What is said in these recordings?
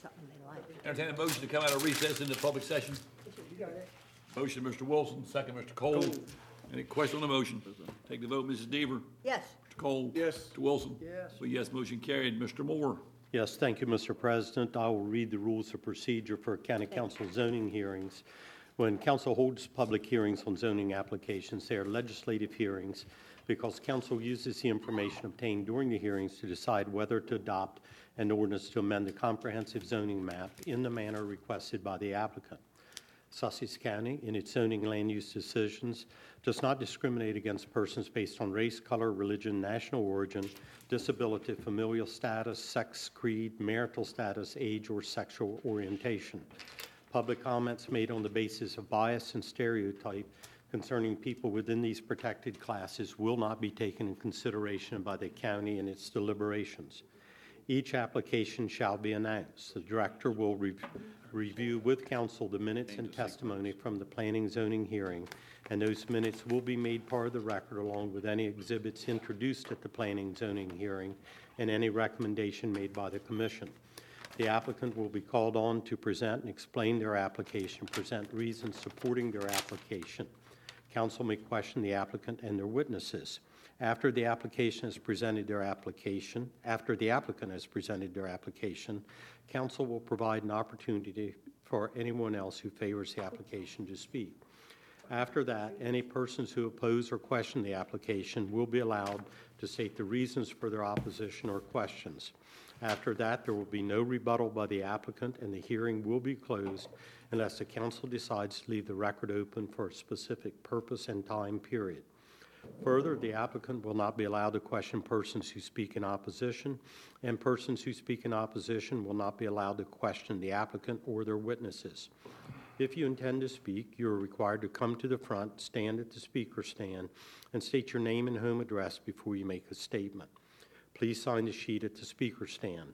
something they like. Entertain a motion to come out of recess into public session. Motion, Mr. Wilson, second, Mr. Cole. Any question on the motion? Take the vote, Mrs. Deaver. Yes. Mr. Cole. Yes. Mr. Wilson. Yes. So yes, motion carried. Mr. Moore. Yes, thank you, Mr. President. I will read the rules of procedure for County Council zoning hearings. When council holds public hearings on zoning applications, they are legislative hearings because council uses the information obtained during the hearings to decide whether to adopt an ordinance to amend the comprehensive zoning map in the manner requested by the applicant. Sussex County, in its zoning land use decisions, does not discriminate against persons based on race, color, religion, national origin, disability, familial status, sex, creed, marital status, age, or sexual orientation. Public comments made on the basis of bias and stereotype concerning people within these protected classes will not be taken in consideration by the county in its deliberations. Each application shall be announced. The director will review with council the minutes and testimony from the planning zoning hearing, and those minutes will be made part of the record along with any exhibits introduced at the planning zoning hearing and any recommendation made by the commission. The applicant will be called on to present and explain their application, present reasons supporting their application. Council may question the applicant and their witnesses. After the applicant has presented their application, council will provide an opportunity for anyone else who favors the application to speak. After that, any persons who oppose or question the application will be allowed to state the reasons for their opposition or questions. After that, there will be no rebuttal by the applicant, and the hearing will be closed unless the council decides to leave the record open for a specific purpose and time period. Further, the applicant will not be allowed to question persons who speak in opposition, and persons who speak in opposition will not be allowed to question the applicant or their witnesses. If you intend to speak, you are required to come to the front, stand at the speaker stand, and state your name and home address before you make a statement. Please sign the sheet at the speaker stand.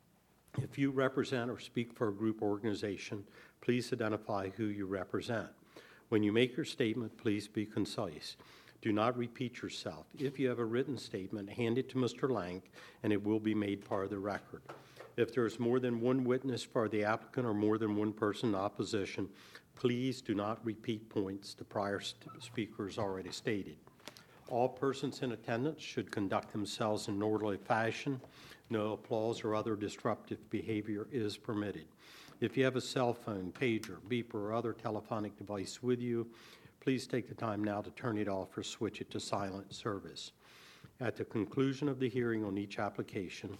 If you represent or speak for a group or organization, please identify who you represent. When you make your statement, please be concise. Do not repeat yourself. If you have a written statement, hand it to Mr. Lank, and it will be made part of the record. If there is more than one witness for the applicant or more than one person in opposition, please do not repeat points the prior speakers already stated. All persons in attendance should conduct themselves in an orderly fashion. No applause or other disruptive behavior is permitted. If you have a cell phone, pager, beeper, or other telephonic device with you, please take the time now to turn it off or switch it to silent service. At the conclusion of the hearing on each application,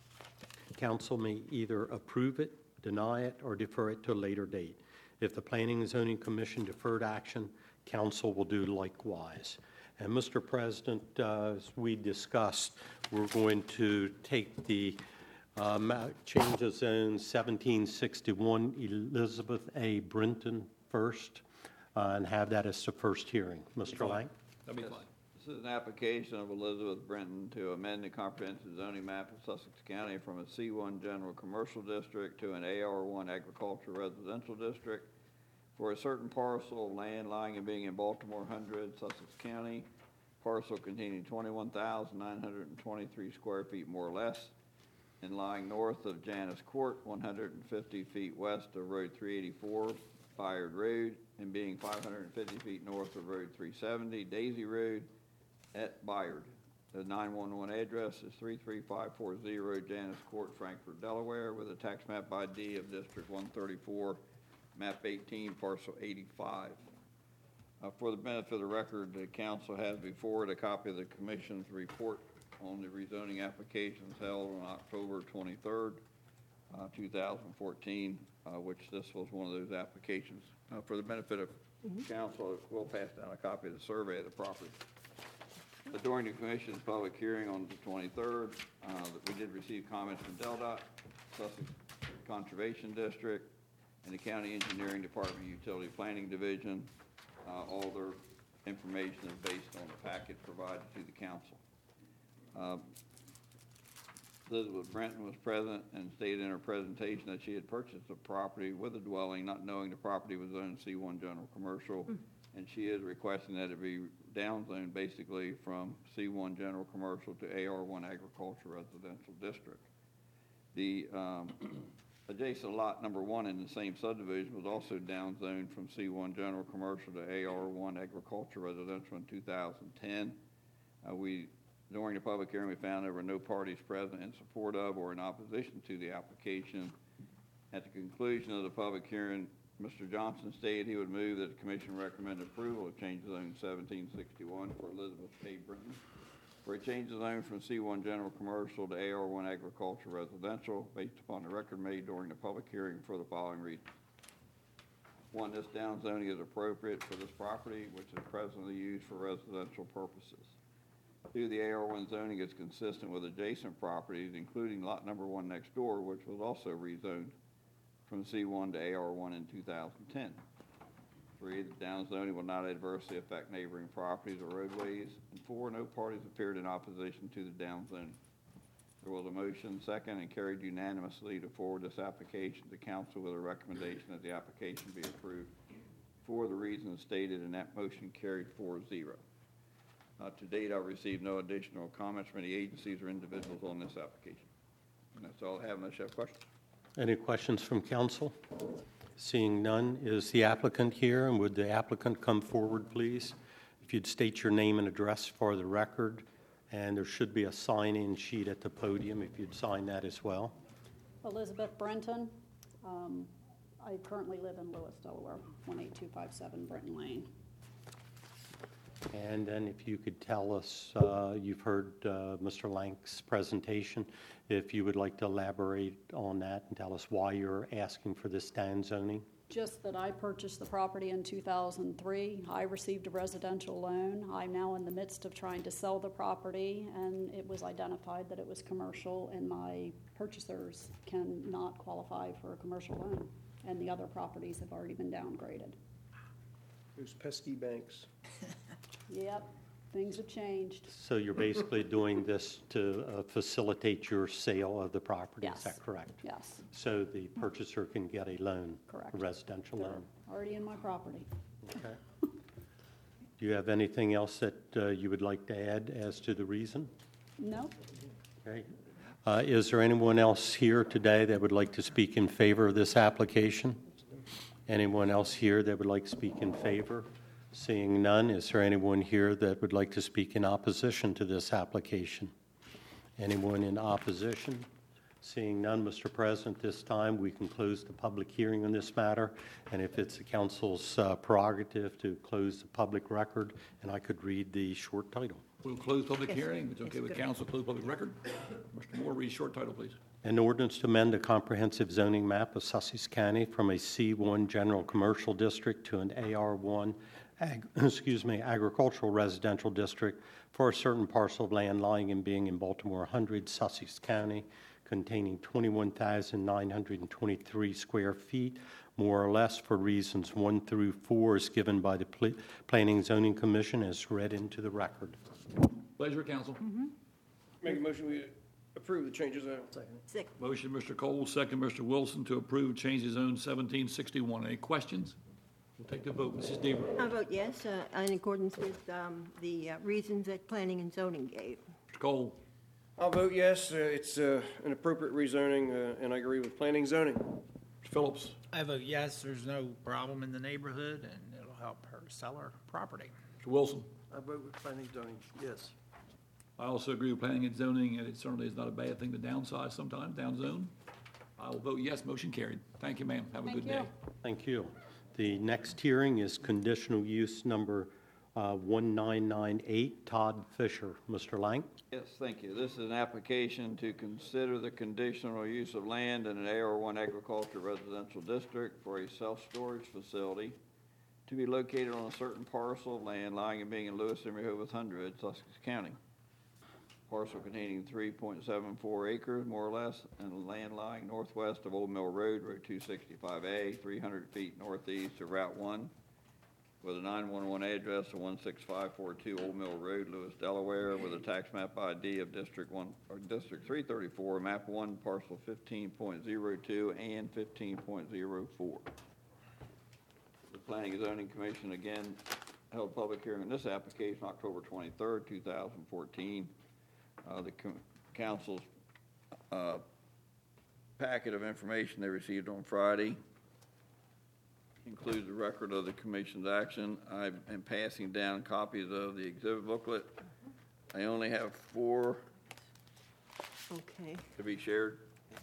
council may either approve it, deny it, or defer it to a later date. If the Planning and Zoning Commission deferred action, council will do likewise. And Mr. President, as we discussed, we're going to take the change of zone 1761 Elizabeth A. Brinton first and have that as the first hearing. Mr. Lang? That'd be fine. This is an application of Elizabeth Brinton to amend the comprehensive zoning map of Sussex County from a C1 general commercial district to an AR1 agricultural residential district for a certain parcel of land lying and being in Baltimore 100, Sussex County, parcel containing 21,923 square feet more or less, and lying north of Janus Court, 150 feet west of Road 384, Bayard Road, and being 550 feet north of Road 370, Daisy Road, at Bayard. The 911 address is 33540 Janus Court, Frankfort, Delaware, with a tax map ID of District 134, map 18, parcel 85. For the benefit of the record, the council has before it a copy of the commission's report on the rezoning applications held on October 23rd, 2014, which this was one of those applications. For the benefit of council, we'll pass down a copy of the survey of the property. But during the commission's public hearing on the 23rd, we did receive comments from DelDOT, Sussex Conservation District, and the County Engineering Department Utility Planning Division. All their information is based on the packet provided to the council. Elizabeth Brinton was present and stated in her presentation that she had purchased the property with a dwelling, not knowing the property was zoned C1 general commercial, and she is requesting that it be downzoned basically from C1 general commercial to AR1 agricultural residential district. The Adjacent lot number 1 in the same subdivision was also downzoned from C1 General Commercial to AR1 Agriculture Residential in 2010. During the public hearing, we found there were no parties present in support of or in opposition to the application. At the conclusion of the public hearing, Mr. Johnson stated he would move that the commission recommend approval of change of zone 1761 for Elizabeth K. Britton for a change of zone from C1 General Commercial to AR1 Agriculture Residential based upon the record made during the public hearing for the following reasons. 1, this downzoning is appropriate for this property, which is presently used for residential purposes. 2, the AR1 zoning is consistent with adjacent properties, including lot number 1 next door, which was also rezoned from C1 to AR1 in 2010. 3, the downzoning will not adversely affect neighboring properties or roadways. And 4, no parties appeared in opposition to the downzoning. There was a motion second and carried unanimously to forward this application to council with a recommendation that the application be approved for the reasons stated, and that motion carried 4-0. To date, I've received no additional comments from any agencies or individuals on this application. And that's all I have unless you have questions. Any questions from council? Seeing none, is the applicant here, and would the applicant come forward, please? If you'd state your name and address for the record, and there should be a sign-in sheet at the podium if you'd sign that as well. Elizabeth Brenton. I currently live in Lewis, Delaware, 18257 Brenton Lane. And then if you could tell us, you've heard Mr. Lank's presentation, if you would like to elaborate on that and tell us why you're asking for this downzoning. Just that I purchased the property in 2003. I received a residential loan. I'm now in the midst of trying to sell the property, and it was identified that it was commercial, and my purchasers cannot qualify for a commercial loan, and the other properties have already been downgraded. Those pesky banks. Yep, things have changed. So you're basically doing this to facilitate your sale of the property, Yes. is that correct? Yes, So the purchaser can get a loan? Correct. A residential loan? already in my property. Okay. Do you have anything else that you would like to add as to the reason? No? Okay. Is there anyone else here today that would like to speak in favor of this application? Anyone else here that would like to speak in favor? Seeing none, is there anyone here that would like to speak in opposition to this application? Anyone in opposition? Seeing none, Mr. President, this time we can close the public hearing on this matter, and if it's the council's prerogative to close the public record, and I could read the short title. We'll close public hearing. If it's okay with council, close public record. Mr. Moore, read short title, please. An ordinance to amend the comprehensive zoning map of Sussex County from a C1 general commercial district to an AR1 agricultural residential district for a certain parcel of land lying and being in Baltimore 100, Sussex County, containing 21,923 square feet, more or less, for reasons 1 through 4, is given by the Planning and Zoning Commission as read into the record. Pleasure, council. Make a motion, we approve the changes out. Second. Motion, Mr. Cole, second, Mr. Wilson, to approve changes zone 1761. Any questions? We'll take the vote. Mrs. Deaver. I vote yes, in accordance with the reasons that Planning and Zoning gave. Mr. Cole. I'll vote yes, it's an appropriate rezoning, and I agree with planning zoning. Mr. Phillips. I vote yes, there's no problem in the neighborhood, and it'll help her sell her property. Mr. Wilson. I vote with planning zoning, yes. I also agree with planning and zoning, and it certainly is not a bad thing to downsize sometimes, downzone. I will vote yes, motion carried. Thank you, ma'am. Have a Thank good day. you. Thank you. The next hearing is conditional use number 1998, Todd Fisher. Mr. Lang? Yes, thank you. This is an application to consider the conditional use of land in an AR1 agriculture residential district for a self-storage facility to be located on a certain parcel of land lying and being in Lewis and Rehoboth 100, Sussex County. Parcel containing 3.74 acres, more or less, and land lying northwest of Old Mill Road, Road 265A, 300 feet northeast of Route 1, with a 911 address of 16542 Old Mill Road, Lewis, Delaware, with a tax map ID of District 1 or District 334, Map 1, Parcel 15.02 and 15.04. The Planning and Zoning Commission again held a public hearing on this application October 23rd, 2014. The council's packet of information they received on Friday includes a record of the commission's action. I am passing down copies of the exhibit booklet. I only have 4 Okay. to be shared.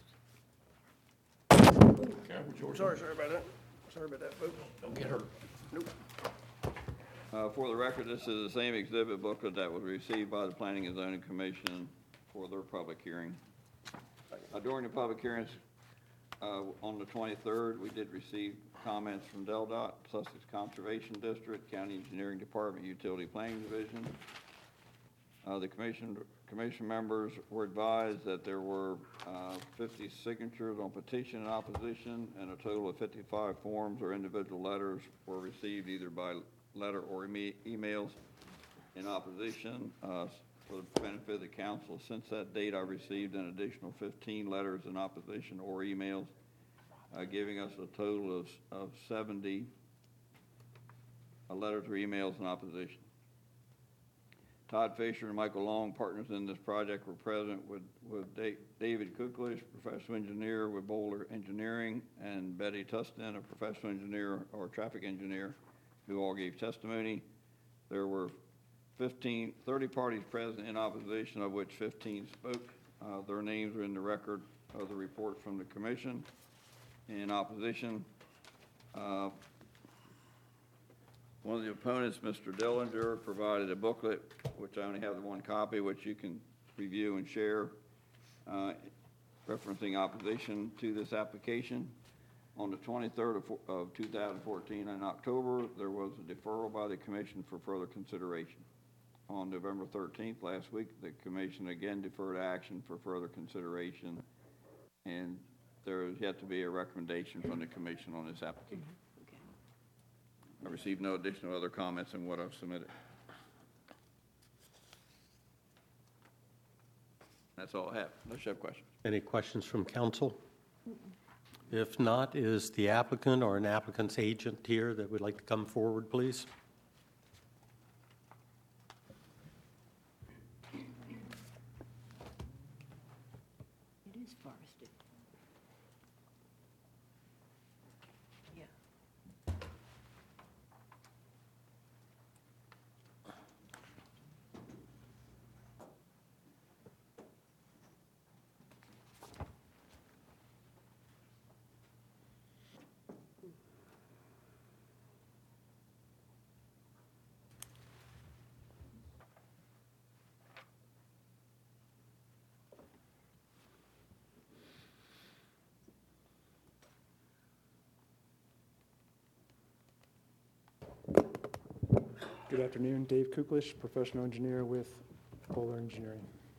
Careful, George. Sorry about that. Sorry about that, folks. Don't get hurt. Nope. For the record, this is the same exhibit booklet that was received by the Planning and Zoning Commission for their public hearing. During the public hearings on the 23rd, we did receive comments from DelDOT, Sussex Conservation District, County Engineering Department, Utility Planning Division. The commission members were advised that there were 50 signatures on petition in opposition, and a total of 55 forms or individual letters were received either by letter or emails in opposition. For the benefit of the council, since that date, I received an additional 15 letters in opposition or emails, giving us a total of 70 letters or emails in opposition. Todd Fisher and Michael Long, partners in this project, were present with David Kuklish, professional engineer with Bowler Engineering, and Betty Tustin, a professional engineer or traffic engineer, who all gave testimony. There were 30 parties present in opposition, of which 15 spoke. Their names are in the record of the report from the commission. In opposition, one of the opponents, Mr. Dillinger, provided a booklet, which I only have the one copy, which you can review and share, referencing opposition to this application. On the 23rd of 2014, in October, there was a deferral by the commission for further consideration. On November 13th, last week, the commission again deferred action for further consideration, and there is yet to be a recommendation from the commission on this application. I received no additional other comments than what I've submitted. That's all I have. Unless you have questions. Any questions from council? If not, is the applicant or an applicant's agent here that would like to come forward, please? It is forested. Yeah. Good afternoon, Dave Kuklish, professional engineer with Bowler Engineering.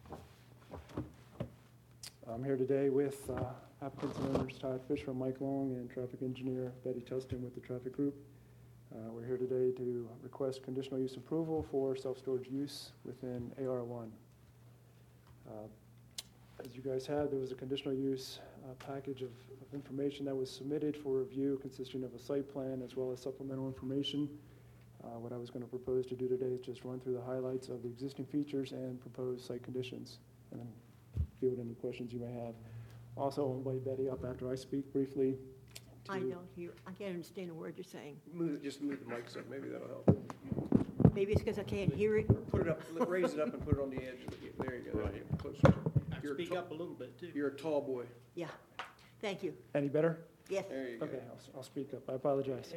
I'm here today with applicants and owners Todd Fisher, Mike Long, and traffic engineer Betty Tustin with the traffic group. We're here today to request conditional use approval for self-storage use within AR1. As you guys had, there was a conditional use package of information that was submitted for review, consisting of a site plan as well as supplemental information. What I was going to propose to do today is just run through the highlights of the existing features and proposed site conditions, and then field any questions you may have. Also, I'll invite Betty up after I speak briefly. I don't hear, I can't understand a word you're saying. Just move the mics up, maybe that'll help. Maybe it's because I can't hear it. Put it up, raise it up and put it on the edge. There you go, right. Closer. Speak up a little bit, too. You're a tall boy. Yeah. Thank you. Any better? Yes. There you go. Okay, I'll speak up. I apologize.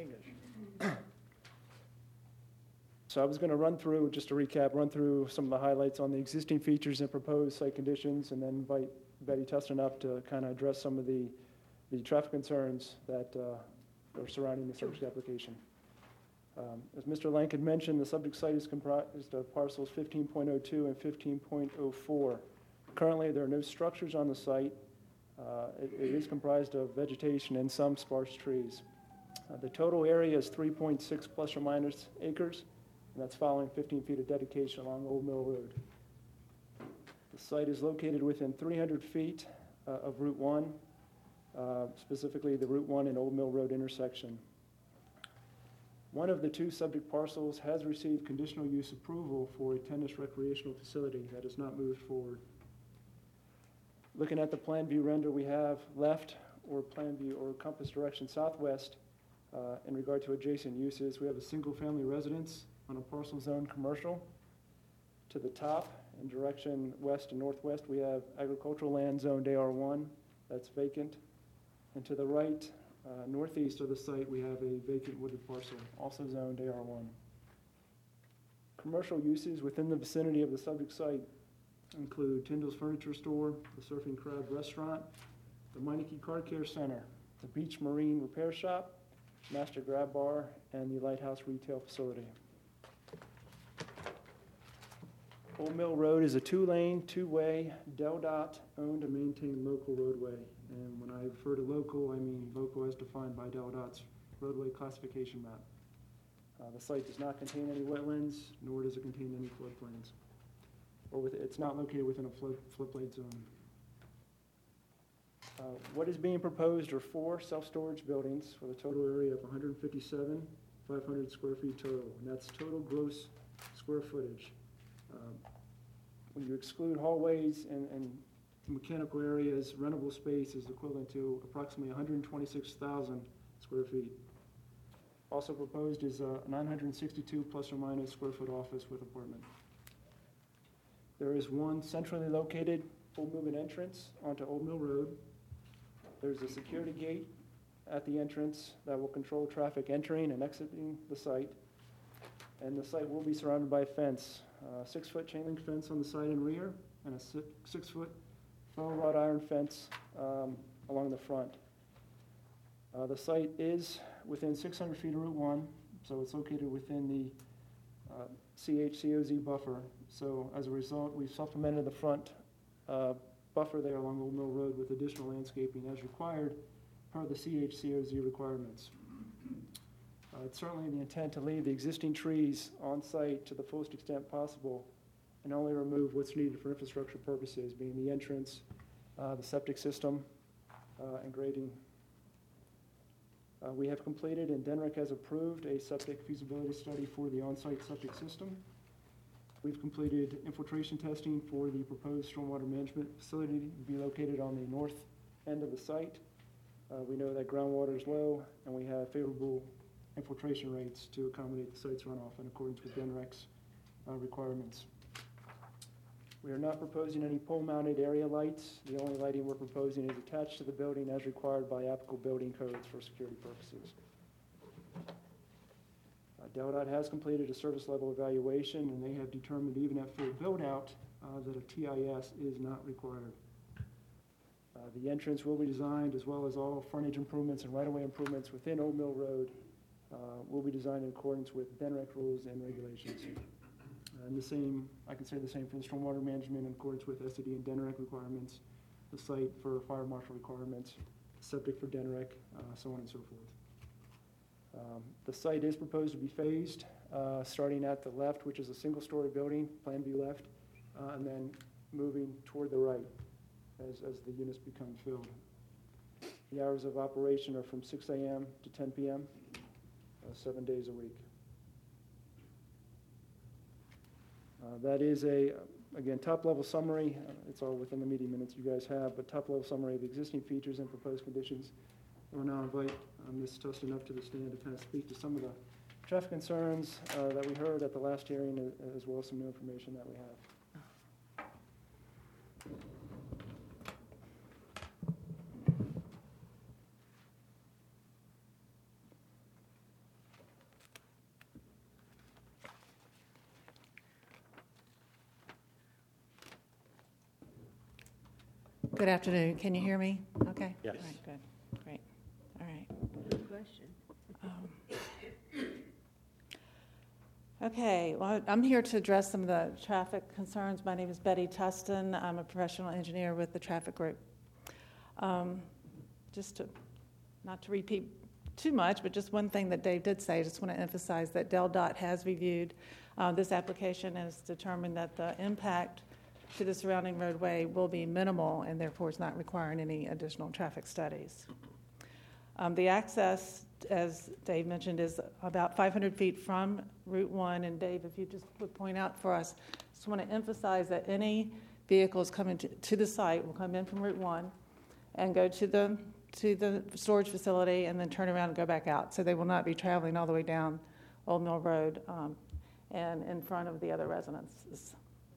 So I was going to run through, just to recap, run through some of the highlights on the existing features and proposed site conditions, and then invite Betty Tustin up to kind of address some of the traffic concerns that are surrounding the subject application. As Mr. Lank had mentioned, the subject site is comprised of parcels 15.02 and 15.04. Currently, there are no structures on the site. It is comprised of vegetation and some sparse trees. The total area is 3.6 plus or minus acres, and that's following 15 feet of dedication along Old Mill Road. The site is located within 300 feet of Route 1, specifically the Route 1 and Old Mill Road intersection. One of the two subject parcels has received conditional use approval for a tennis recreational facility that has not moved forward. Looking at the plan view render we have left, or plan view or compass direction southwest, in regard to adjacent uses, we have a single-family residence on a parcel zone commercial. To the top, in direction west and northwest, we have agricultural land zoned AR1 that's vacant. And to the right, northeast of the site, we have a vacant wooded parcel, also zoned AR1. Commercial uses within the vicinity of the subject site include Tyndall's Furniture Store, the Surfing Crab Restaurant, the Meineke Car Care Center, the Beach Marine Repair Shop, Master Grab Bar, and the Lighthouse Retail Facility. Old Mill Road is a two-lane, two-way, DelDOT owned and maintained local roadway. And when I refer to local, I mean local as defined by DelDOT's roadway classification map. The site does not contain any wetlands, nor does it contain any floodplains. It's not located within a floodplain zone. What is being proposed are 4 self-storage buildings with a total area of 157,500 square feet total, and that's total gross square footage. When you exclude hallways and mechanical areas, rentable space is equivalent to approximately 126,000 square feet. Also proposed is a 962 plus or minus square foot office with apartment. There is one centrally located full movement entrance onto Old Mill Road. There's a security gate at the entrance that will control traffic entering and exiting the site. And the site will be surrounded by a fence, 6-foot chain link fence on the side and rear, and a 6-foot faux wrought iron fence along the front. The site is within 600 feet of Route 1, so it's located within the CHCOZ buffer. So as a result, we've supplemented the front buffer there along Old Mill Road with additional landscaping as required per the CHCOZ requirements. It's certainly the intent to leave the existing trees on site to the fullest extent possible and only remove what's needed for infrastructure purposes, being the entrance, the septic system, and grading. We have completed and DENREC has approved a septic feasibility study for the on-site septic system. We've completed infiltration testing for the proposed stormwater management facility to be located on the north end of the site. We know that groundwater is low, and we have favorable infiltration rates to accommodate the site's runoff in accordance with DENREC's requirements. We are not proposing any pole-mounted area lights. The only lighting we're proposing is attached to the building as required by applicable building codes for security purposes. DelDOT has completed a service level evaluation, and they have determined even at full build-out that a TIS is not required. The entrance will be designed, as well as all frontage improvements and right-of-way improvements within Old Mill Road will be designed in accordance with DENREC rules and regulations. And the same, I can say the same for the stormwater management in accordance with SCD and DENREC requirements, the site for fire marshal requirements, septic for DENREC, so on and so forth. The site is proposed to be phased, starting at the left, which is a single-story building, plan view left, and then moving toward the right as the units become filled. The hours of operation are from 6 a.m. to 10 p.m., 7 days a week. That is again, top-level summary. It's all within the meeting minutes you guys have, but top-level summary of existing features and proposed conditions. We'll now invite Ms. Tustin up to the stand to kind of speak to some of the traffic concerns that we heard at the last hearing, as well as some new information that we have. Good afternoon. Can you hear me? Okay. Yes. All right, good. Great. All right. Good question. Okay. Well, I'm here to address some of the traffic concerns. My name is Betty Tustin. I'm a professional engineer with the Traffic Group. Not to repeat too much, but just one thing that Dave did say, I just want to emphasize that DelDOT has reviewed this application and has determined that the impact to the surrounding roadway will be minimal and therefore is not requiring any additional traffic studies. The access, as Dave mentioned, is about 500 feet from Route 1. And Dave, if you just would point out for us, just want to emphasize that any vehicles coming to the site will come in from Route 1 and go to the storage facility and then turn around and go back out. So they will not be traveling all the way down Old Mill Road and in front of the other residences.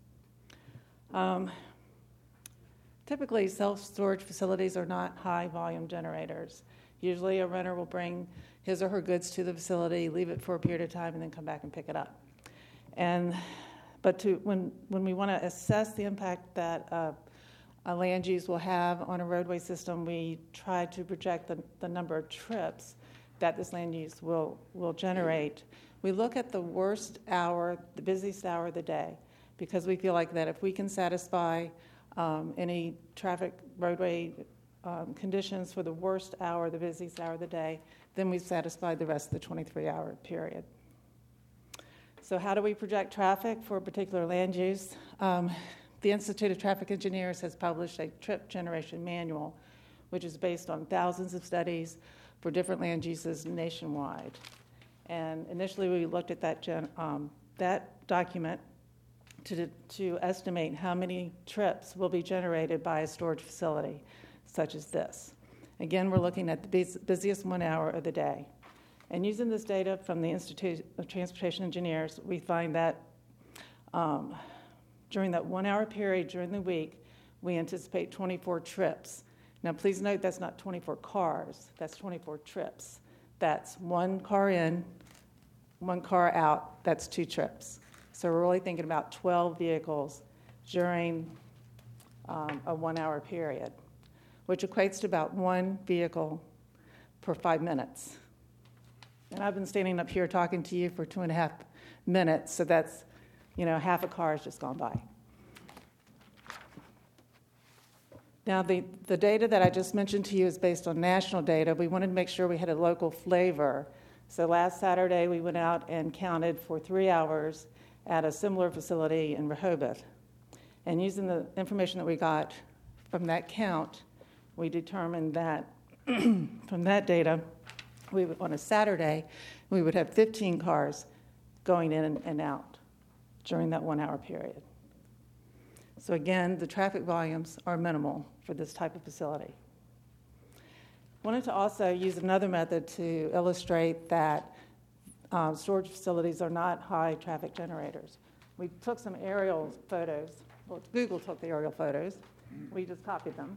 Typically, self-storage facilities are not high-volume generators. Usually a renter will bring his or her goods to the facility, leave it for a period of time, and then come back and pick it up. But when we want to assess the impact that a land use will have on a roadway system, we try to project the number of trips that this land use will generate. We look at the worst hour, the busiest hour of the day, because we feel like that if we can satisfy any traffic roadway conditions for the worst hour, the busiest hour of the day, then we've satisfied the rest of the 23-hour period. So how do we project traffic for a particular land use? The Institute of Traffic Engineers has published a trip generation manual, which is based on thousands of studies for different land uses nationwide. And initially we looked at that document to estimate how many trips will be generated by a storage facility such as this. Again, we're looking at the busiest 1 hour of the day. And using this data from the Institute of Transportation Engineers, we find that during that 1 hour period during the week, we anticipate 24 trips. Now, please note that's not 24 cars, that's 24 trips. That's one car in, one car out, that's 2 trips. So we're really thinking about 12 vehicles during a 1 hour period, which equates to about 1 vehicle per 5 minutes. And I've been standing up here talking to you for 2.5 minutes, so that's, half a car has just gone by. Now, the data that I just mentioned to you is based on national data. We wanted to make sure we had a local flavor. So last Saturday, we went out and counted for 3 hours at a similar facility in Rehoboth. And using the information that we got from that count, we determined that from that data, on a Saturday, we would have 15 cars going in and out during that 1 hour period. So again, the traffic volumes are minimal for this type of facility. Wanted to also use another method to illustrate that storage facilities are not high traffic generators. We took some aerial photos. Well, Google took the aerial photos. We just copied them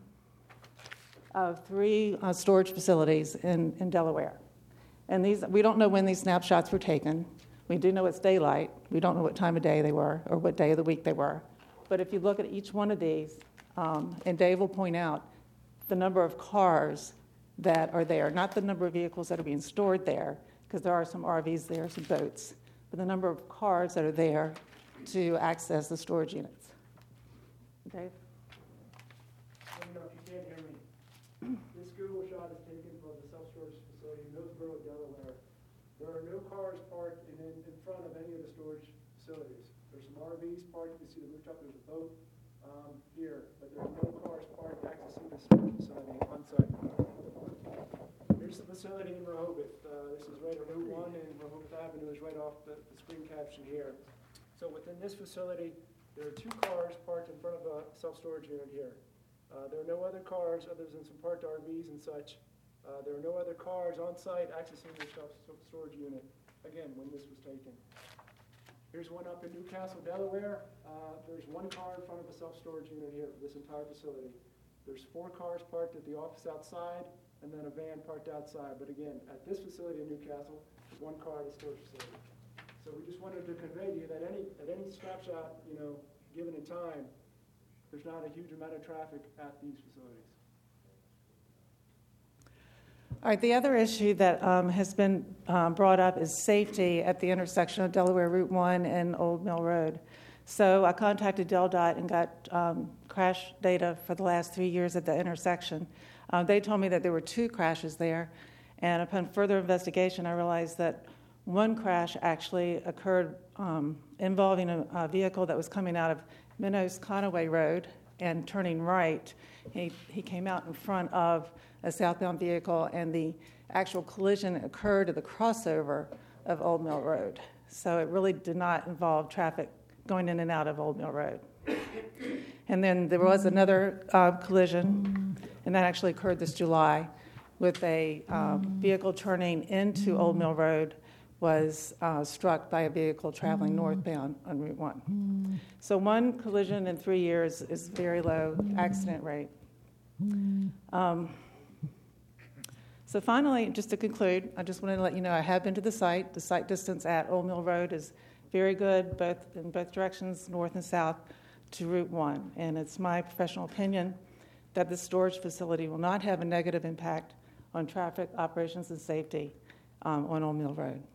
of 3 storage facilities in Delaware. And we don't know when these snapshots were taken. We do know it's daylight. We don't know what time of day they were or what day of the week they were. But if you look at each one of these, and Dave will point out the number of cars that are there, not the number of vehicles that are being stored there, because there are some RVs there, some boats, but the number of cars that are there to access the storage units. Dave? Let me know if you can't hear me. This Google shot is taken from the self-storage facility in Middlesboro, Delaware. There are no cars parked in front of any of the storage facilities. There's some RVs parked. You can see the rooftop. There's a boat here, but there are no cars parked accessing the storage facility on site. Here's the facility in Rehoboth. This is right on Route 1, and Rehoboth Avenue is right off the screen caption here. So within this facility, there are 2 cars parked in front of a self-storage unit here. There are no other cars other than some parked RVs and such. There are no other cars on site accessing the self-storage unit, again, when this was taken. Here's one up in Newcastle, Delaware. There's 1 car in front of a self-storage unit here for this entire facility. There's 4 cars parked at the office outside, and then a van parked outside. But again, at this facility in Newcastle, 1 car at the storage facility. So we just wanted to convey to you that at any snapshot, given in time, there's not a huge amount of traffic at these facilities. All right, the other issue that has been brought up is safety at the intersection of Delaware Route 1 and Old Mill Road. So I contacted DelDOT and got crash data for the last 3 years at the intersection. They told me that there were 2 crashes there, and upon further investigation, I realized that 1 crash actually occurred involving a vehicle that was coming out of Minnows Conaway Road and turning right. He came out in front of a southbound vehicle, and the actual collision occurred at the crossover of Old Mill Road. So it really did not involve traffic going in and out of Old Mill Road. And then there was another collision, and that actually occurred this July, with a vehicle turning into Old Mill Road was struck by a vehicle traveling northbound on Route 1. So one collision in 3 years is very low accident rate. So finally, just to conclude, I just wanted to let you know I have been to the site. The site distance at Old Mill Road is very good, in both directions, north and south, to Route 1. And it's my professional opinion that the storage facility will not have a negative impact on traffic operations and safety on Old Mill Road.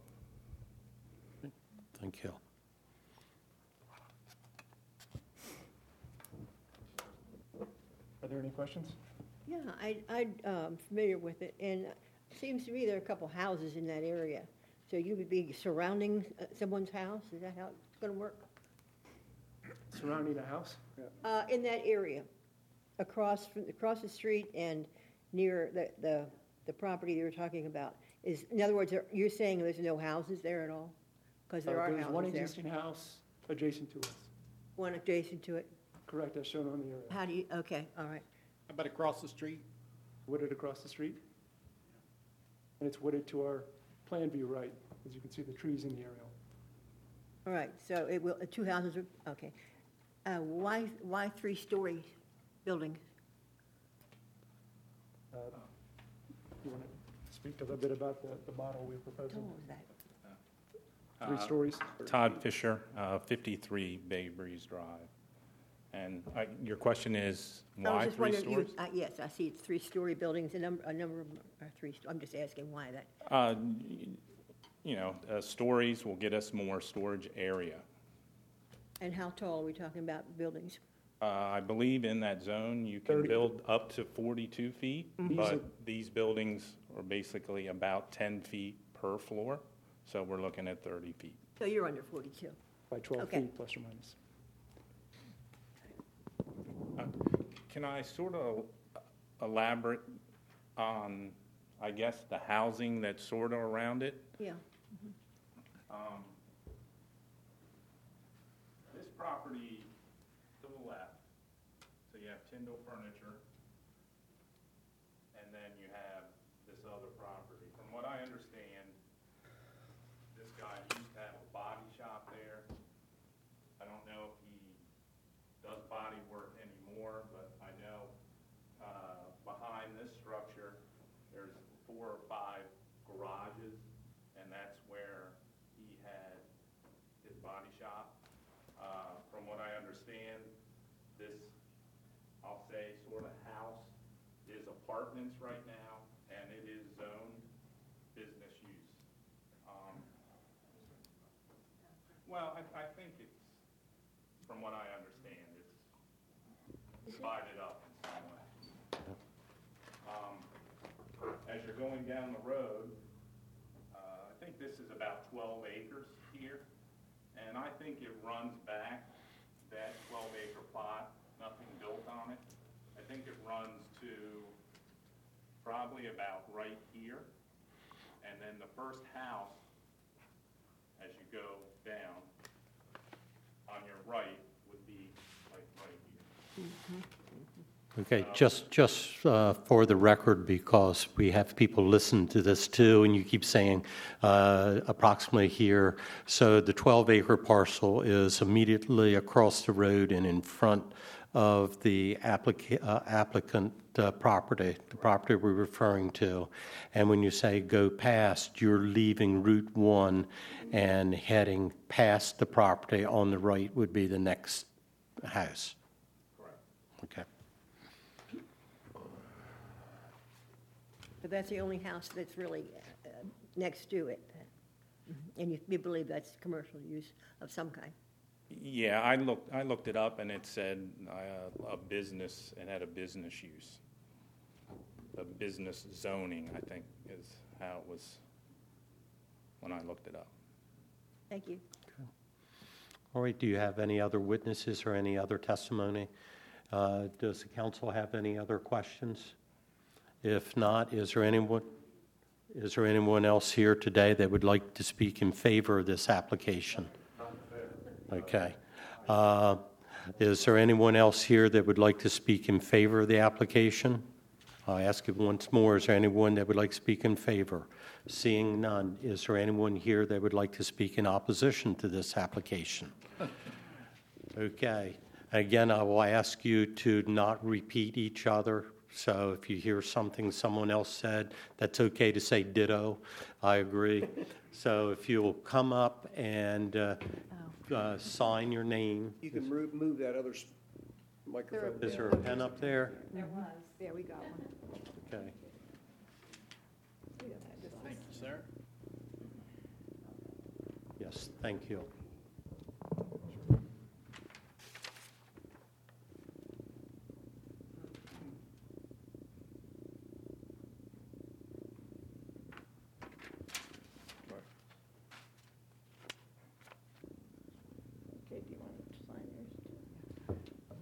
Thank you. Are there any questions? Yeah, I'm familiar with it, and it seems to me there are a couple houses in that area. So you would be surrounding someone's house? Is that how it's going to work? Surrounding a house? Yeah. In that area, across the street and near the property you were talking about. In other words, you're saying there's no houses there at all? Because there are There's houses one there. existing house adjacent to us. One adjacent to it? Correct, as shown on the area. How do you, okay, all right. How about across the street? Wooded across the street. And it's wooded to our plan view right, as you can see the trees in the aerial. All right, so it will, two houses, okay. Why 3-story buildings? You want to speak a little bit about the model we're proposing? What was that? 3 stories? Todd Fisher, 53 Bay Breeze Drive. And your question is I was why just 3 wondering, stories? yes, I see it's 3-story buildings, a number of them are 3, I'm just asking why that. Stories will get us more storage area. And how tall are we talking about buildings? I believe in that zone you can 30. build up to 42 feet, Mhm. but these buildings are basically about 10 feet per floor, so we're looking at 30 feet. So you're under 42. By 12 Okay. feet, plus or minus. Can I sort of elaborate on, I guess, the housing that's sort of around it? Yeah. This property to the left, so you have Tyndall Furniture, and then you have this other property. From what I understand, this guy used to have a body shop there. I don't know if he does body work anymore, but I know behind this structure, there's 4 or 5 garages, and that's where he had his body shop. From what I understand, this, I'll say, sort of house is apartments right now, and it is zoned business use. Well, I think it's, from what I understand, it's divided up in some way. As you're going down the road, I think this is about 12 acres here, and I think it runs back that 12-acre plot, nothing built on it. I think it runs to probably about right here, and then the first house, as you go down, on your right would be like right here. Okay, just for the record, because we have people listen to this too, and you keep saying approximately here. So the 12-acre parcel is immediately across the road and in front of the applicant property, the property we're referring to. And when you say go past, you're leaving Route 1 and heading past the property on the right would be the next house. Correct. Okay. But that's the only house that's really next to it. And you believe that's commercial use of some kind? Yeah, I looked it up, and it said a business. It had a business use. A business zoning, I think, is how it was when I looked it up. Thank you. All right, do you have any other witnesses or any other testimony? Does the council have any other questions? If not, is there anyone else here today that would like to speak in favor of this application? Okay. Is there anyone else here that would like to speak in favor of the application? I ask you once more, is there anyone that would like to speak in favor? Seeing none, is there anyone here that would like to speak in opposition to this application? Okay. Again, I will ask you to not repeat each other. So if you hear something someone else said, that's okay to say ditto. I agree. So if you'll come up and sign your name. You can move that other microphone. Is there a pen up there? There was. Yeah, we got one. Okay. Thank you, sir. Yes, thank you. Okay, do you want to sign yours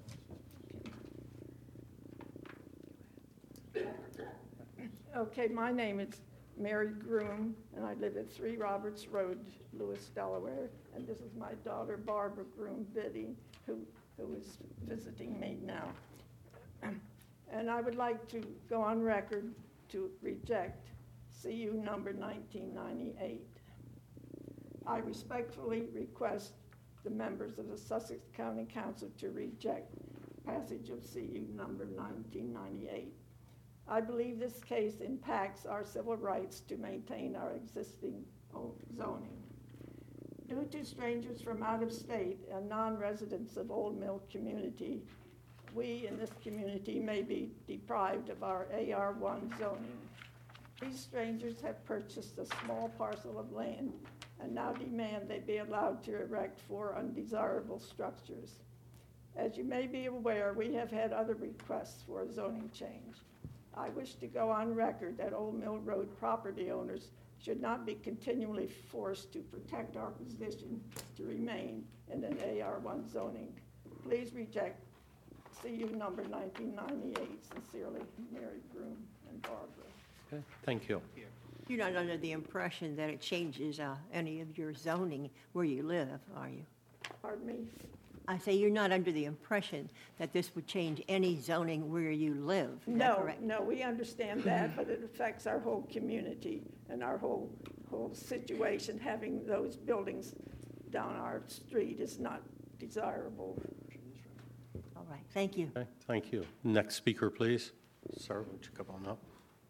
too? Okay, my name is Mary Groom, and I live at 3 Roberts Road, Lewis, Delaware. And this is my daughter, Barbara Groom Biddy, who is visiting me now. And I would like to go on record to reject CU number 1998. I respectfully request the members of the Sussex County Council to reject passage of CU number 1998. I believe this case impacts our civil rights to maintain our existing zoning. Due to strangers from out of state and non-residents of Old Mill community, we in this community may be deprived of our AR1 zoning. These strangers have purchased a small parcel of land and now demand they be allowed to erect 4 undesirable structures. As you may be aware, we have had other requests for a zoning change. I wish to go on record that Old Mill Road property owners should not be continually forced to protect our position to remain in an AR1 zoning. Please reject CU number 1998. Sincerely, Mary Groom and Barbara. Okay, thank you. You're not under the impression that it changes any of your zoning where you live, are you? Pardon me? I say you're not under the impression that this would change any zoning where you live. Is that correct? No, we understand that, but it affects our whole community and our whole situation. Having those buildings down our street is not desirable. All right, thank you. Okay, thank you. Next speaker, please. Sir, would you come on up?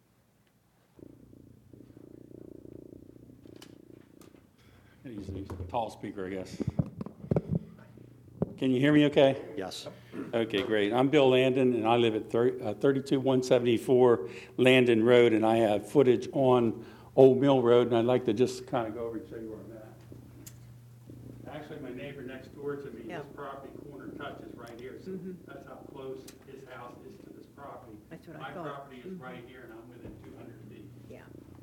He's a tall speaker, I guess. Can you hear me okay? Yes. Okay, great. I'm Bill Landon, and I live at 32174 Landon Road, and I have footage on Old Mill Road, and I'd like to just kind of go over and show you where I'm at. Actually, my neighbor next door to me, Yeah. his property corner touches right here, so that's how close his house is to this property. That's what I My thought. property is right here, and I'm within 200 feet. Yeah.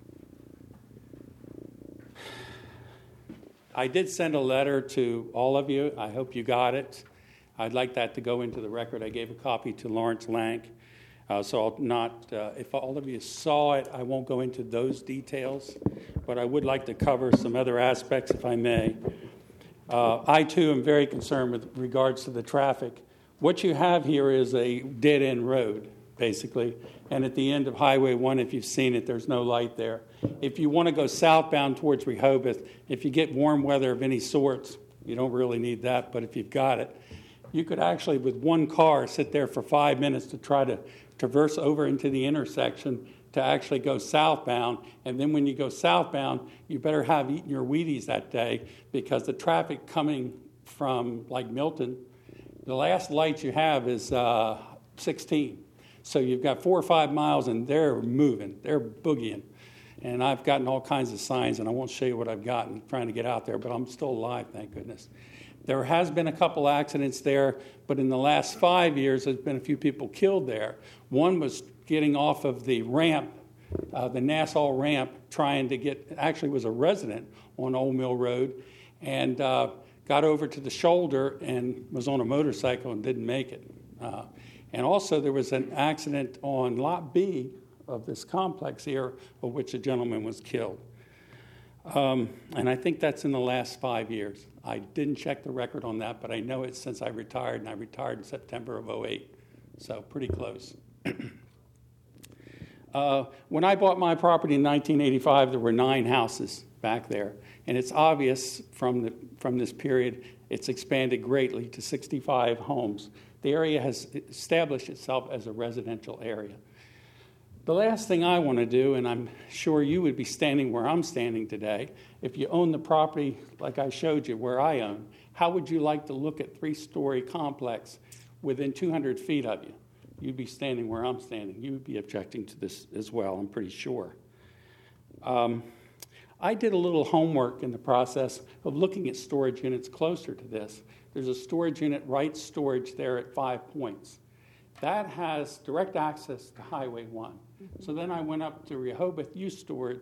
I did send a letter to all of you. I hope you got it. I'd like that to go into the record. I gave a copy to Lawrence Lank. So I'll not, if all of you saw it, I won't go into those details, but I would like to cover some other aspects if I may. I too am very concerned with regards to the traffic. What you have here is a dead-end road, basically, and at the end of Highway 1, if you've seen it, there's no light there. If you want to go southbound towards Rehoboth, if you get warm weather of any sorts, you don't really need that, but if you've got it, you could actually, with one car, sit there for 5 minutes to try to traverse over into the intersection to actually go southbound. And then when you go southbound, you better have eaten your Wheaties that day, because the traffic coming from like Milton, the last light you have is 16. So you've got 4 or 5 miles, and they're moving, they're boogieing. And I've gotten all kinds of signs, and I won't show you what I've gotten trying to get out there, but I'm still alive, thank goodness. There has been a couple accidents there, but in the last 5 years, there's been a few people killed there. One was getting off of the ramp, the Nassau ramp, trying to get, actually was a resident on Old Mill Road, and got over to the shoulder and was on a motorcycle and didn't make it. And also there was an accident on Lot B of this complex here, of which a gentleman was killed. And I think that's in the last 5 years. I didn't check the record on that, but I know it since I retired, and I retired in September of '08, so pretty close. When I bought my property in 1985, there were 9 houses back there, and it's obvious from this period it's expanded greatly to 65 homes. The area has established itself as a residential area. The last thing I want to do, and I'm sure you would be standing where I'm standing today, if you own the property like I showed you where I own, how would you like to look at 3-story complex within 200 feet of you? You'd be standing where I'm standing. You would be objecting to this as well, I'm pretty sure. I did a little homework in the process of looking at storage units closer to this. There's a storage unit, Wright Storage, there at 5 Points. That has direct access to Highway 1. So then I went up to Rehoboth Youth Store,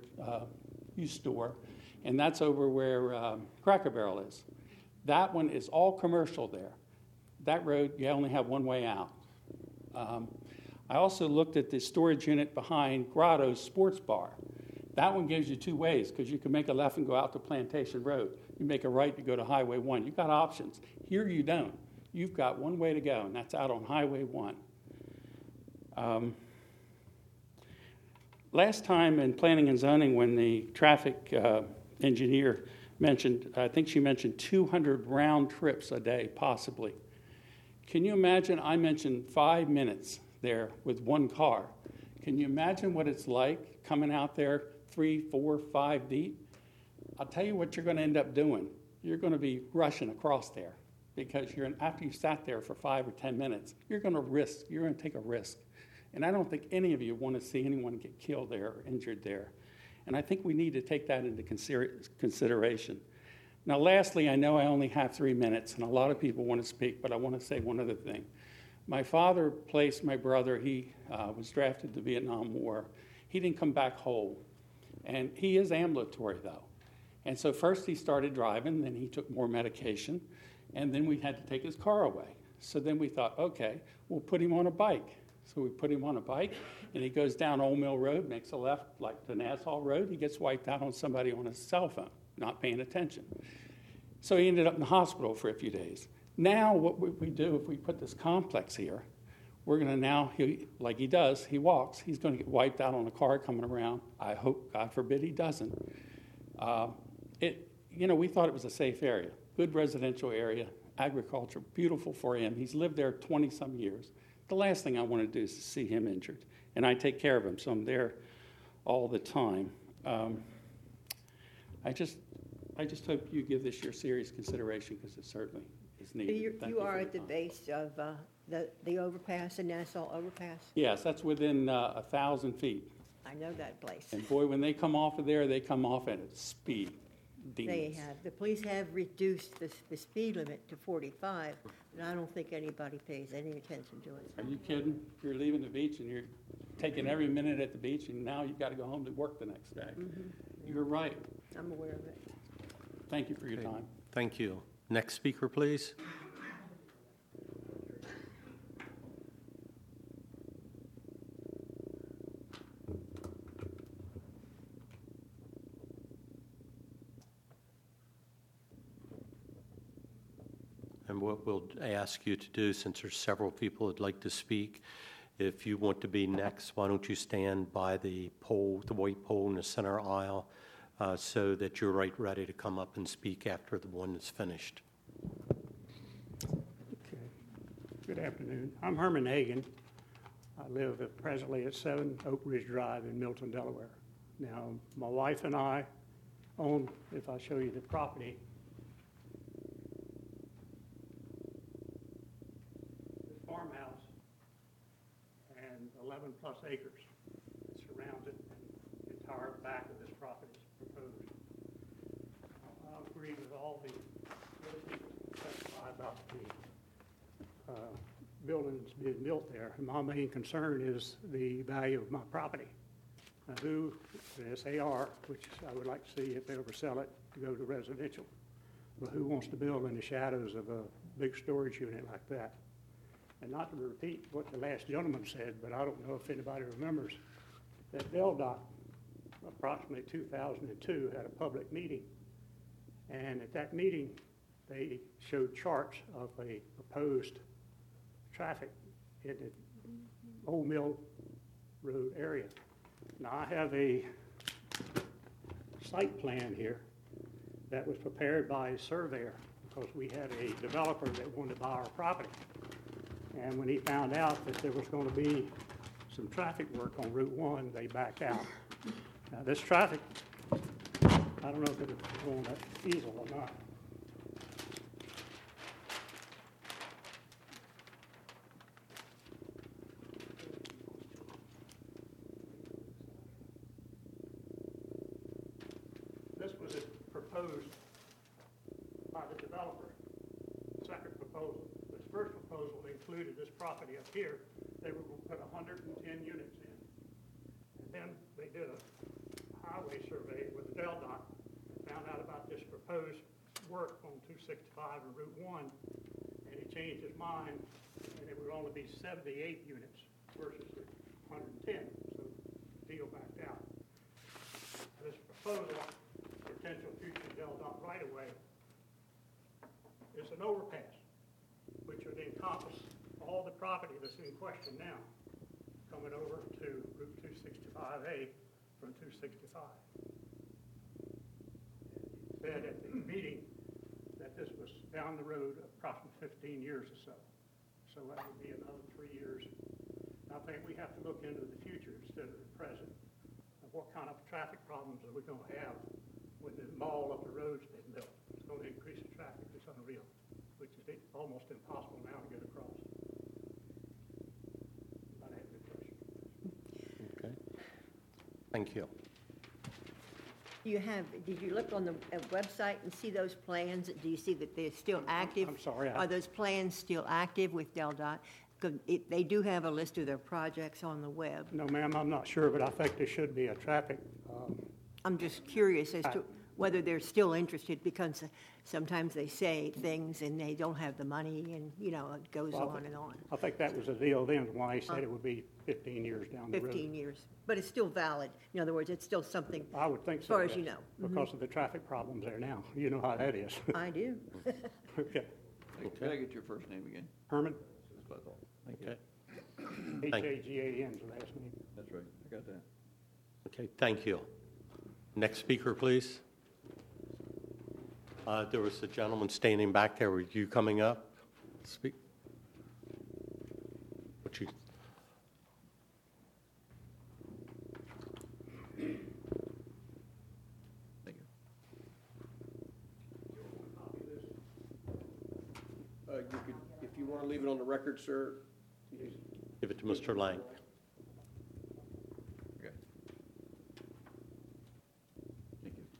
and that's over where Cracker Barrel is. That one is all commercial there. That road, you only have one way out. I also looked at the storage unit behind Grotto's Sports Bar. That one gives you 2 ways, because you can make a left and go out to Plantation Road. You make a right to go to Highway 1. You've got options. Here you don't. You've got one way to go, and that's out on Highway 1. Last time in planning and zoning, when the traffic engineer mentioned, I think she mentioned 200 round trips a day, possibly. Can you imagine? I mentioned 5 minutes there with one car. Can you imagine what it's like coming out there 3, 4, 5 deep? I'll tell you what you're going to end up doing. You're going to be rushing across there, because after you sat there for 5 or 10 minutes, you're going to take a risk. And I don't think any of you want to see anyone get killed there or injured there. And I think we need to take that into consideration. Now, lastly, I know I only have 3 minutes, and a lot of people want to speak, but I want to say one other thing. My father placed my brother, he was drafted to the Vietnam War. He didn't come back whole. And he is ambulatory, though. And so first he started driving, then he took more medication, and then we had to take his car away. So then we thought, okay, we'll put him on a bike. So we put him on a bike, and he goes down Old Mill Road, makes a left like the Nassau Road. He gets wiped out on somebody on his cell phone, not paying attention. So he ended up in the hospital for a few days. Now what we do, if we put this complex here, we're going to now, like he does, he walks. He's going to get wiped out on a car coming around. I hope, God forbid, he doesn't. We thought it was a safe area, good residential area, agriculture, beautiful for him. He's lived there 20-some years. The last thing I want to do is to see him injured, and I take care of him, so I'm there all the time. I just hope you give this your serious consideration, because it certainly is needed. You are at the base of the overpass, the Nassau overpass? Yes, that's within 1,000 feet. I know that place. And boy, when they come off of there, they come off at speed. Demons. They have. The police have reduced the speed limit to 45, and I don't think anybody pays any attention to it. Are you kidding? You're leaving the beach and you're taking every minute at the beach, and now you've got to go home to work the next day. Mm-hmm. You're right. I'm aware of it. Thank you for your time. Thank you. Next speaker, please. And what we'll ask you to do, since there's several people that'd like to speak, if you want to be next, why don't you stand by the pole, the white pole in the center aisle, so that you're right ready to come up and speak after the one that's finished. Okay. Good afternoon. I'm Herman Hagan. I live presently at 7 Oak Ridge Drive in Milton, Delaware. Now, my wife and I own, if I show you the property, farmhouse and 11 plus acres that surrounds it, and the entire back of this property is proposed. I agree with all the other people who testify about the buildings being built there. And my main concern is the value of my property. Who, the SAR, which I would like to see if they ever sell it to go to residential, but who wants to build in the shadows of a big storage unit like that? And not to repeat what the last gentleman said, but I don't know if anybody remembers that DelDOT approximately 2002, had a public meeting. And at that meeting, they showed charts of a proposed traffic in the Old Mill Road area. Now, I have a site plan here that was prepared by a surveyor because we had a developer that wanted to buy our property. And when he found out that there was going to be some traffic work on Route 1, they backed out. Now, this traffic, I don't know if it's on that easel or not. This was proposed by the developer, second proposal. This first proposal included this property up here. They were going to put 110 units in. And then they did a highway survey with the DelDOT and found out about this proposed work on 265 and Route 1, and he changed his mind, and it would only be 78 units versus the 110, so the deal backed out. This proposal, potential future DelDOT right-of-way, is an overpass, which would encompass all the property that's in question now, coming over to Route 265A from 265. He said at the meeting that this was down the road approximately 15 years or so. So that would be another 3 years. I think we have to look into the future instead of the present. Of what kind of traffic problems are we going to have when the mall up the road's been built? It's going to increase the traffic. It's unreal, which is almost impossible now to get across. Okay. Thank you. Did you look on the website and see those plans? Do you see that they're still active? I'm sorry. Are those plans still active with DelDOT? Because they do have a list of their projects on the web. No, ma'am, I'm not sure, but I think there should be a traffic. I'm just curious as to whether they're still interested, because sometimes they say things and they don't have the money, and, you know, it goes on and on. I think that was the deal then, why he said it would be 15 years down the road. 15 years. But it's still valid. In other words, it's still something, I would think so. as far as yes, you know. Because of the traffic problems there now. You know how that is. I do. Okay. Can I get your first name again? Herman, That's what I thought. Thank you. Okay. H-A-G-A-N is the last name. That's right, I got that. Okay, thank you. Next speaker, please. There was a gentleman standing back there. Were you coming up to speak? What you? Thank you. You could, if you want to leave it on the record, sir. Give it to Mr. Lang. Okay. Thank you.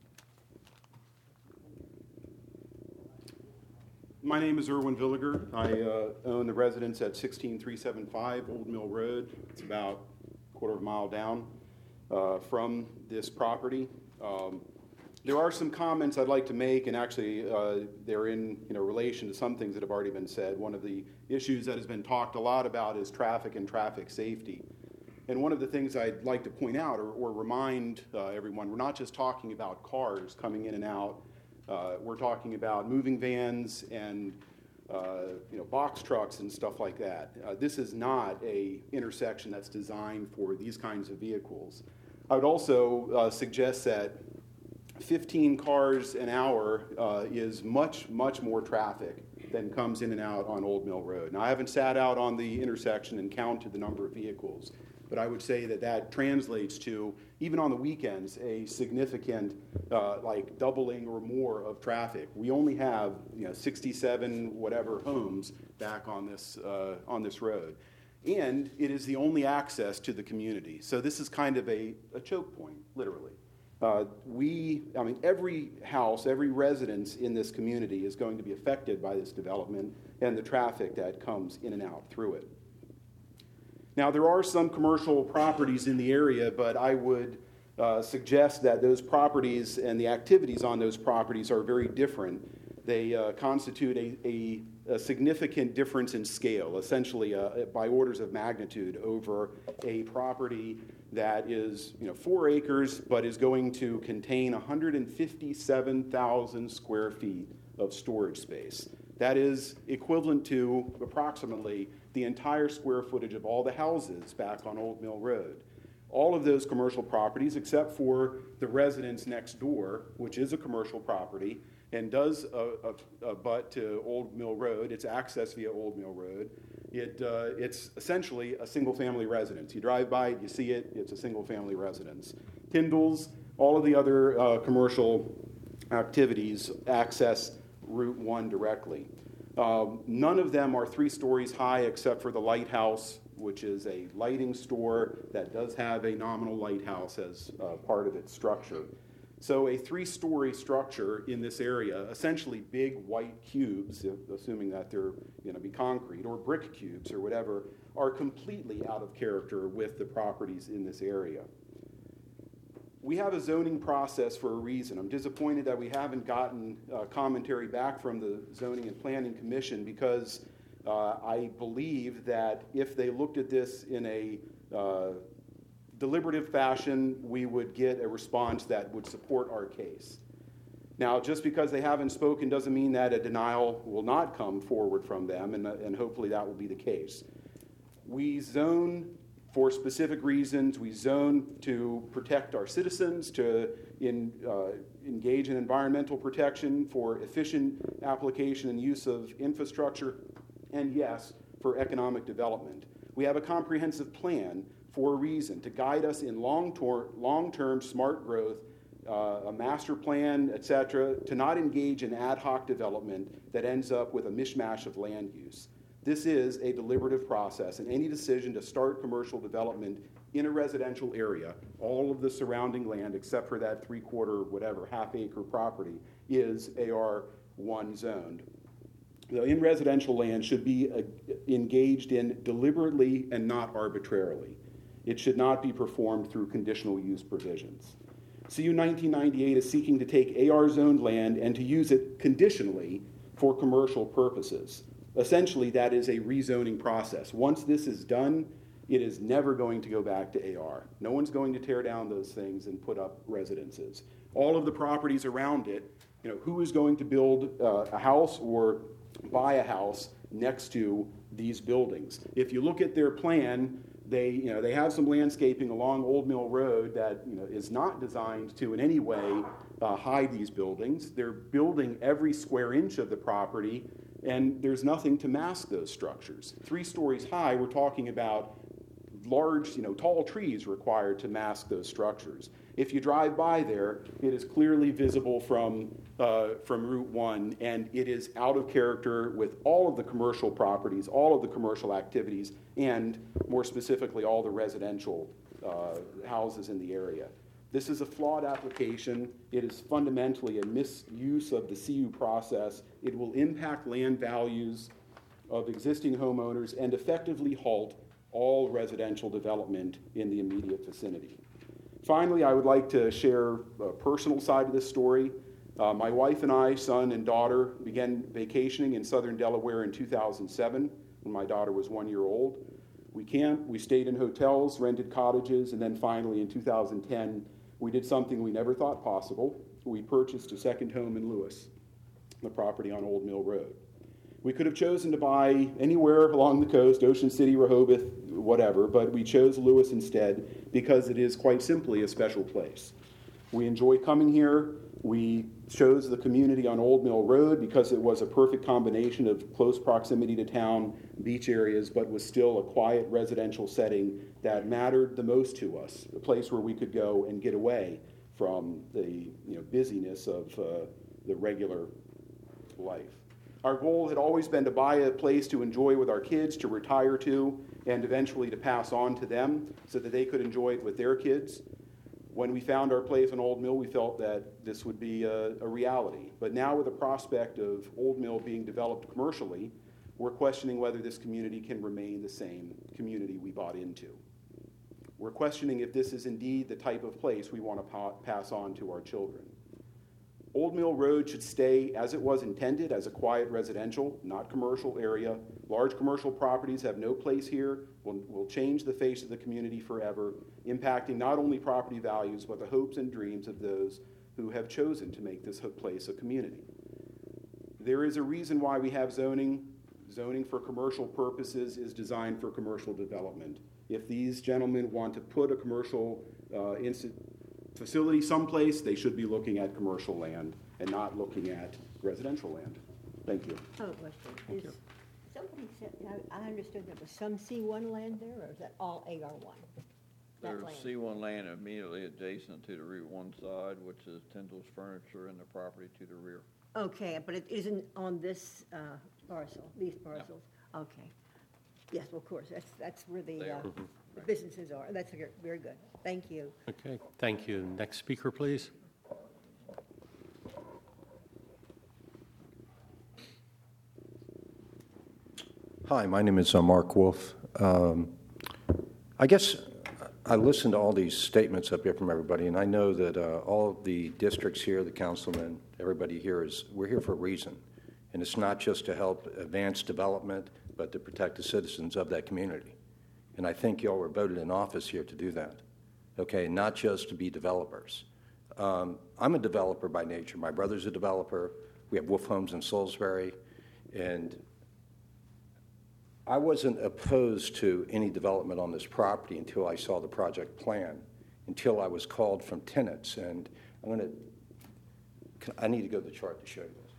My name is Erwin Villiger. I own the residence at 16375 Old Mill Road. It's about a quarter of a mile down from this property. There are some comments I'd like to make, and actually they're in relation to some things that have already been said. One of the issues that has been talked a lot about is traffic and traffic safety. And one of the things I'd like to point out or remind everyone, we're not just talking about cars coming in and out. We're talking about moving vans and box trucks and stuff like that. This is not a intersection that's designed for these kinds of vehicles. I would also suggest that 15 cars an hour is much, much more traffic than comes in and out on Old Mill Road. Now, I haven't sat out on the intersection and counted the number of vehicles, but I would say that that translates to, even on the weekends, a significant, like doubling or more of traffic. We only have 67 whatever homes back on this road. And it is the only access to the community. So this is kind of a choke point, literally. Every house, every residence in this community is going to be affected by this development and the traffic that comes in and out through it. Now, there are some commercial properties in the area, but I would suggest that those properties and the activities on those properties are very different. They constitute a significant difference in scale, essentially by orders of magnitude, over a property that is 4 acres, but is going to contain 157,000 square feet of storage space. That is equivalent to approximately the entire square footage of all the houses back on Old Mill Road. All of those commercial properties, except for the residence next door, which is a commercial property and does abut to Old Mill Road, it's accessed via Old Mill Road. It's essentially a single-family residence. You drive by it, you see it, it's a single-family residence. Tyndall's, all of the other commercial activities access Route 1 directly. None of them are 3 stories high except for the Lighthouse, which is a lighting store that does have a nominal lighthouse as part of its structure. So a 3-story structure in this area, essentially big white cubes, assuming that they're going to be concrete, or brick cubes or whatever, are completely out of character with the properties in this area. We have a zoning process for a reason. I'm disappointed that we haven't gotten commentary back from the Zoning and Planning Commission, because I believe that if they looked at this in a deliberative fashion, we would get a response that would support our case. Now, just because they haven't spoken doesn't mean that a denial will not come forward from them, and hopefully that will be the case. We zone for specific reasons. We zone to protect our citizens, to engage in environmental protection, for efficient application and use of infrastructure, and yes, for economic development. We have a comprehensive plan for a reason, to guide us in long-term smart growth, a master plan, etc., to not engage in ad hoc development that ends up with a mishmash of land use. This is a deliberative process, and any decision to start commercial development in a residential area, all of the surrounding land except for that 3/4, whatever, half-acre property, is AR1 zoned. In residential land should be engaged in deliberately and not arbitrarily. It should not be performed through conditional use provisions. CU 1998 is seeking to take AR-zoned land and to use it conditionally for commercial purposes. Essentially, that is a rezoning process. Once this is done, it is never going to go back to AR. No one's going to tear down those things and put up residences. All of the properties around it, who is going to build a house or buy a house next to these buildings? If you look at their plan, they have some landscaping along Old Mill Road that is not designed to in any way hide these buildings. They're building every square inch of the property, and there's nothing to mask those structures. 3 stories high, we're talking about large, tall trees required to mask those structures. If you drive by there, it is clearly visible from Route 1, and it is out of character with all of the commercial properties, all of the commercial activities, and more specifically, all the residential houses in the area. This is a flawed application. It is fundamentally a misuse of the CU process. It will impact land values of existing homeowners and effectively halt all residential development in the immediate vicinity. Finally, I would like to share a personal side of this story. My wife and I, son and daughter, began vacationing in southern Delaware in 2007 when my daughter was 1 year old. We camped, we stayed in hotels, rented cottages, and then finally in 2010, we did something we never thought possible. We purchased a second home in Lewis, the property on Old Mill Road. We could have chosen to buy anywhere along the coast, Ocean City, Rehoboth, whatever, but we chose Lewis instead because it is quite simply a special place. We enjoy coming here. We chose the community on Old Mill Road because it was a perfect combination of close proximity to town, beach areas, but was still a quiet residential setting that mattered the most to us, a place where we could go and get away from the busyness of the regular life. Our goal had always been to buy a place to enjoy with our kids, to retire to, and eventually to pass on to them so that they could enjoy it with their kids. When we found our place on Old Mill, we felt that this would be a reality. But now with the prospect of Old Mill being developed commercially, we're questioning whether this community can remain the same community we bought into. We're questioning if this is indeed the type of place we want to pass on to our children. Old Mill Road should stay as it was intended, as a quiet residential, not commercial area. Large commercial properties have no place here, will change the face of the community forever, impacting not only property values, but the hopes and dreams of those who have chosen to make this place a community. There is a reason why we have zoning. Zoning for commercial purposes is designed for commercial development. If these gentlemen want to put a commercial facility someplace, they should be looking at commercial land and not looking at residential land. Thank you. I have a question. Somebody said, I understood there was some C1 land there, or is that all AR1? There's land. C1 land immediately adjacent to the Route 1 side, which is Tyndall's Furniture, and the property to the rear. Okay, but it isn't on this parcel, these parcels? Okay. Yes, well, of course, that's where the businesses are. That's very good. Thank you. Okay, thank you. Next speaker, please. Hi, my name is Mark Wolf. I guess I listened to all these statements up here from everybody, and I know that all of the districts here, the councilmen, everybody here we're here for a reason. And it's not just to help advance development, but to protect the citizens of that community. And I think y'all were voted in office here to do that, okay, not just to be developers. I'm a developer by nature. My brother's a developer. We have Wolf Homes in Salisbury, and I wasn't opposed to any development on this property until I saw the project plan, until I was called from tenants. And I need to go to the chart to show you this.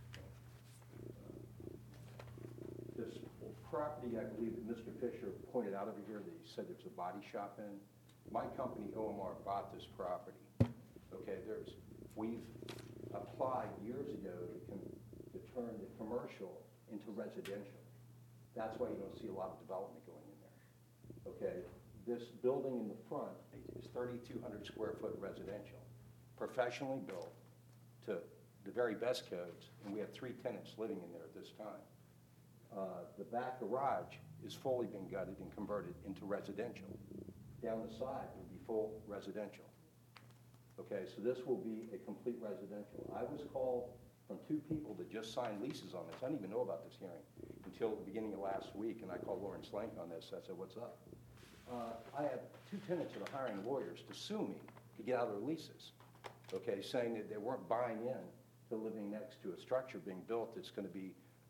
This property, I believe that Mr. Fisher pointed out over here that he said there's a body shop in. My company, OMR, bought this property. Okay, we've applied years ago to turn the commercial into residential. That's why you don't see a lot of development going in there. Okay, this building in the front is 3,200 square foot residential, professionally built to the very best codes, and we have 3 tenants living in there at this time. The back garage is fully been gutted and converted into residential. Down the side will be full residential. Okay, so this will be a complete residential. I was called from 2 people that just signed leases on this. I didn't even know about this hearing until the beginning of last week, and I called Lawrence Lank on this. I said, what's up? I have 2 tenants that are hiring lawyers to sue me to get out of their leases, okay, saying that they weren't buying in to living next to a structure being built that's going to be,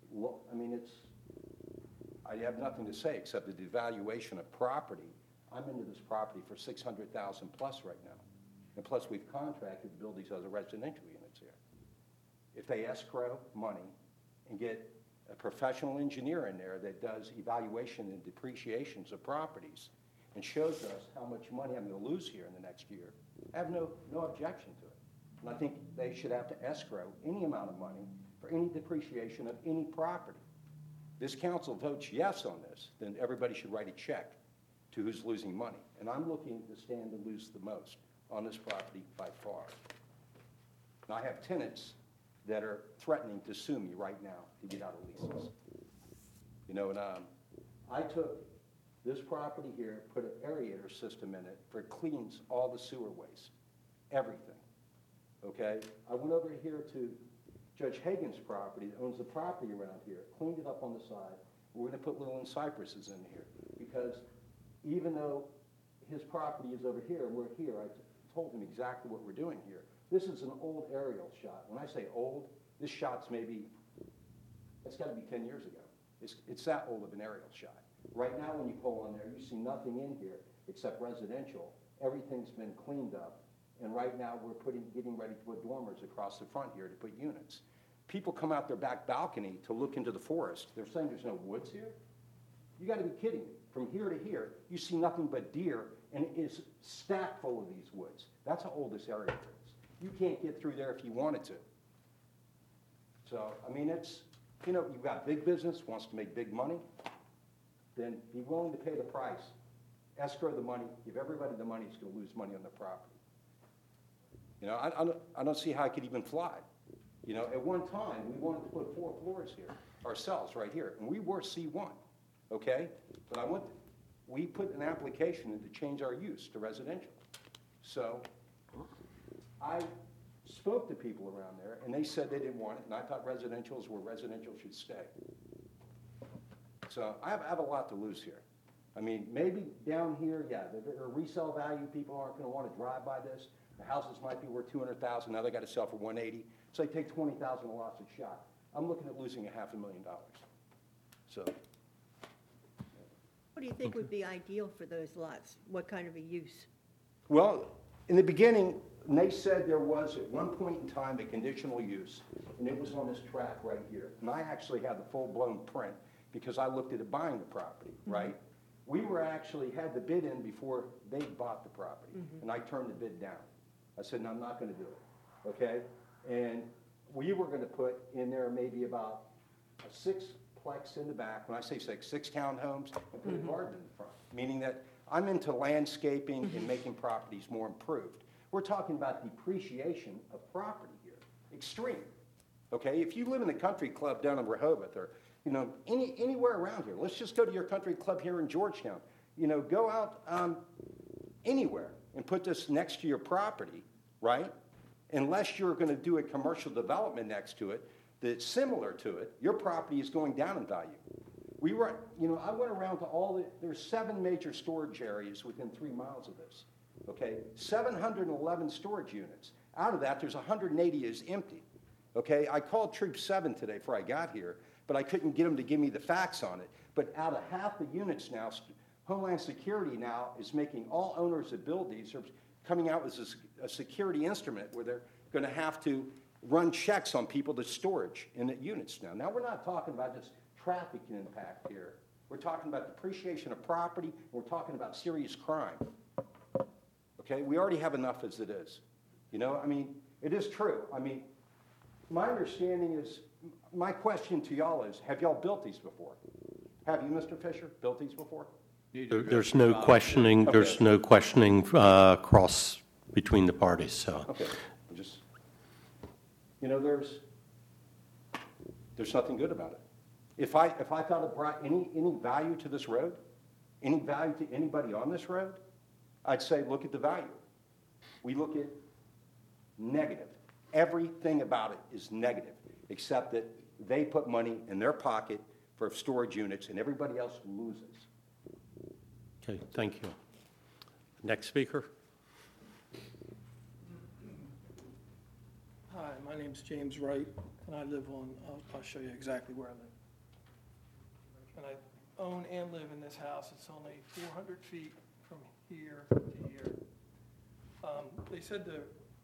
I have nothing to say except the devaluation of property. I'm into this property for $600,000 plus right now, and plus we've contracted to build these other residential units here. If they escrow money and get a professional engineer in there that does evaluation and depreciations of properties and shows us how much money I'm going to lose here in the next year, I have no objection to it. And I think they should have to escrow any amount of money for any depreciation of any property. This council votes yes on this, then everybody should write a check to who's losing money. And I'm looking to stand to lose the most on this property by far. And I have tenants that are threatening to sue me right now to get out of leases. You know, and I took this property here, put an aerator system in it for it cleans all the sewer waste, everything, okay? I went over here to Judge Hagan's property that owns the property around here, cleaned it up on the side. We're gonna put Lillian cypresses in here because even though his property is over here and we're here, I told him exactly what we're doing here. This is an old aerial shot. When I say old, this shot's it's gotta be 10 years ago. It's that old of an aerial shot. Right now, when you pull on there, you see nothing in here except residential. Everything's been cleaned up. And right now, we're getting ready to put dormers across the front here to put units. People come out their back balcony to look into the forest. They're saying there's no woods here? You gotta be kidding me. From here to here, you see nothing but deer, and it is stacked full of these woods. That's how old this area is. You can't get through there if you wanted to. So, I mean, you've got big business, wants to make big money, then be willing to pay the price. Escrow the money, give everybody the money who's going to lose money on their property. You know, I don't see how it could even fly. You know, at one time, we wanted to put 4 floors here, ourselves, right here, and we were C1, okay? But we put an application in to change our use to residential. So I spoke to people around there, and they said they didn't want it, and I thought residential is where residential should stay. So I have a lot to lose here. I mean, maybe down here, yeah, the resale value, people aren't going to want to drive by this. The houses might be worth $200,000, now they got to sell for $180,000. So they take $20,000 a loss a shot. I'm looking at losing $500,000. So. What do you think would be ideal for those lots? What kind of a use? Well, in the beginning, they said there was at one point in time a conditional use, and it was on this track right here. And I actually had the full-blown print because I looked at it buying the property, right? We were actually had the bid in before they bought the property, and I turned the bid down. I said, no, I'm not going to do it, okay? And we were going to put in there maybe about a sixplex in the back. When I say six townhomes, and put a garden in the front, meaning that I'm into landscaping and making properties more improved. We're talking about depreciation of property here, extreme, okay? If you live in the country club down in Rehoboth or, you know, anywhere around here, let's just go to your country club here in Georgetown. You know, go out anywhere and put this next to your property, right? Unless you're going to do a commercial development next to it that's similar to it, your property is going down in value. We were, you know, I went around to there's 7 major storage areas within 3 miles of this, okay? 711 storage units. Out of that, there's 180 is empty, okay? I called Troop 7 today before I got here, but I couldn't get them to give me the facts on it. But out of half the units now, Homeland Security now is making all owners that build these are coming out with a security instrument where they're going to have to run checks on people that's storage in the units now. Now, we're not talking about just traffic impact here. We're talking about depreciation of property. We're talking about serious crime. Okay? We already have enough as it is. You know, I mean, it is true. I mean, my understanding is, my question to y'all is, have y'all built these before? Have you, Mr. Fisher, built these before? There's no questioning, there's no questioning cross between the parties, so. Okay, just, you know, there's nothing good about it. If I thought it brought any value to this road, any value to anybody on this road, I'd say look at the value. We look at negative. Everything about it is negative, except that they put money in their pocket for storage units and everybody else loses. Okay, thank you. Next speaker. Hi, my name's James Wright, and I live on, I'll show you exactly where I live. And I own and live in this house. It's only 400 feet from here to here. They said the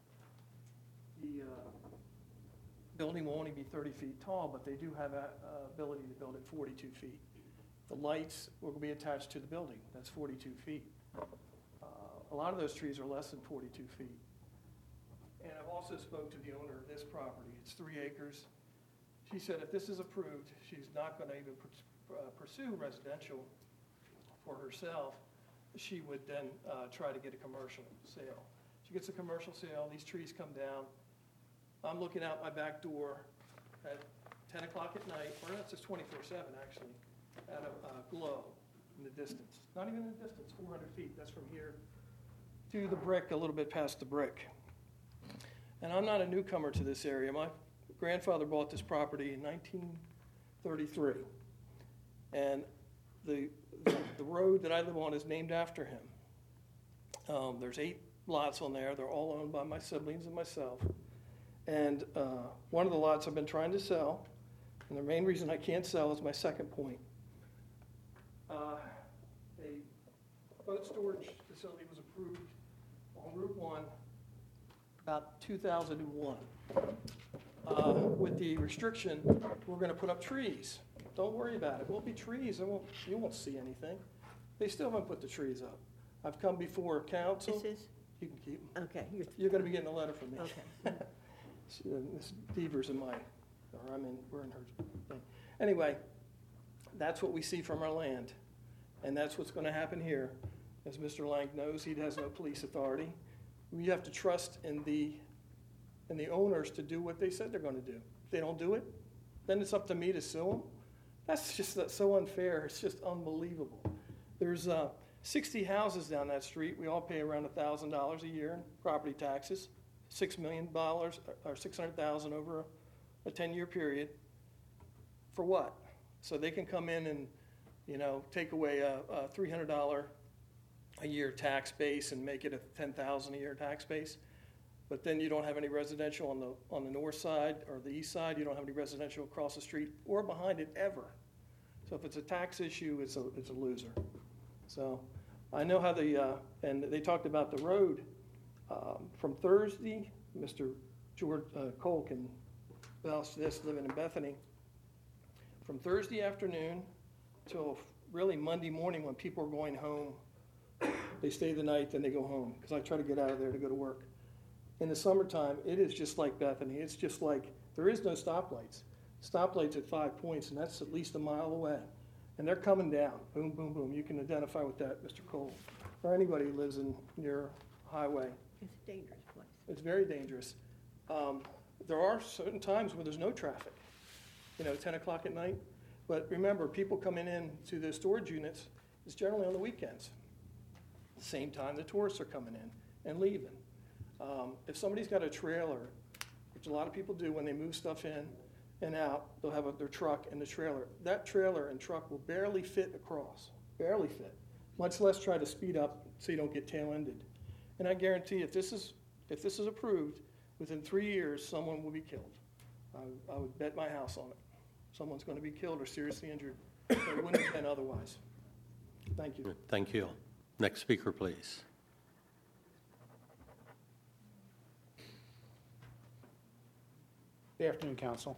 building will only be 30 feet tall, but they do have a ability to build it 42 feet. The lights will be attached to the building. That's 42 feet. A lot of those trees are less than 42 feet. And I've also spoke to the owner of this property. It's 3 acres. She said if this is approved, she's not going to even pursue residential for herself. She would then try to get a commercial sale. She gets a commercial sale, these trees come down. I'm looking out my back door at 10 o'clock at night, or that's just 24/7 actually, at a glow in the distance. Not even in the distance, 400 feet. That's from here to the brick, a little bit past the brick. And I'm not a newcomer to this area. My grandfather bought this property in 1933. And the road that I live on is named after him. There's 8 lots on there. They're all owned by my siblings and myself. And one of the lots I've been trying to sell, and the main reason I can't sell is my second point. A boat storage facility was approved on Route 1 about 2001. With the restriction, we're going to put up trees. Don't worry about it. It won't be trees. You won't see anything. They still haven't put the trees up. I've come before council. This is? You can keep them. Okay. You're going to be getting a letter from me. Okay. Ms. Devers and we're in her thing. Anyway, that's what we see from our land. And that's what's going to happen here. As Mr. Lank knows, he has no police authority. We have to trust in the owners to do what they said they're going to do. If they don't do it, then it's up to me to sue them. That's so unfair. It's just unbelievable. There's 60 houses down that street. We all pay around $1,000 a year in property taxes. $6 million or $600,000 over a 10-year period. For what? So they can come in and, take away a $300 a year tax base and make it a $10,000 a year tax base. But then you don't have any residential on the north side or the east side. You don't have any residential across the street or behind it ever. So if it's a tax issue, it's a loser. So I know how and they talked about the road from Thursday. Mr. George Cole can vouch for this, living in Bethany. From Thursday afternoon till really Monday morning when people are going home, they stay the night, then they go home because I try to get out of there to go to work. In the summertime, it is just like Bethany. It's just like there is no stoplights. Stoplights at 5 points, and that's at least a mile away. And they're coming down. Boom, boom, boom. You can identify with that, Mr. Cole, or anybody who lives near a highway. It's a dangerous place. It's very dangerous. There are certain times where there's no traffic, 10 o'clock at night. But remember, people coming in to the storage units is generally on the weekends. Same time the tourists are coming in and leaving. If somebody's got a trailer, which a lot of people do when they move stuff in and out, they'll have their truck and the trailer. That trailer and truck will barely fit across, barely fit, much less try to speed up so you don't get tail-ended. And I guarantee if this is approved, within 3 years, someone will be killed. I would bet my house on it. Someone's going to be killed or seriously injured. It wouldn't have been otherwise. Thank you. Thank you. Next speaker, please. Good afternoon, Council.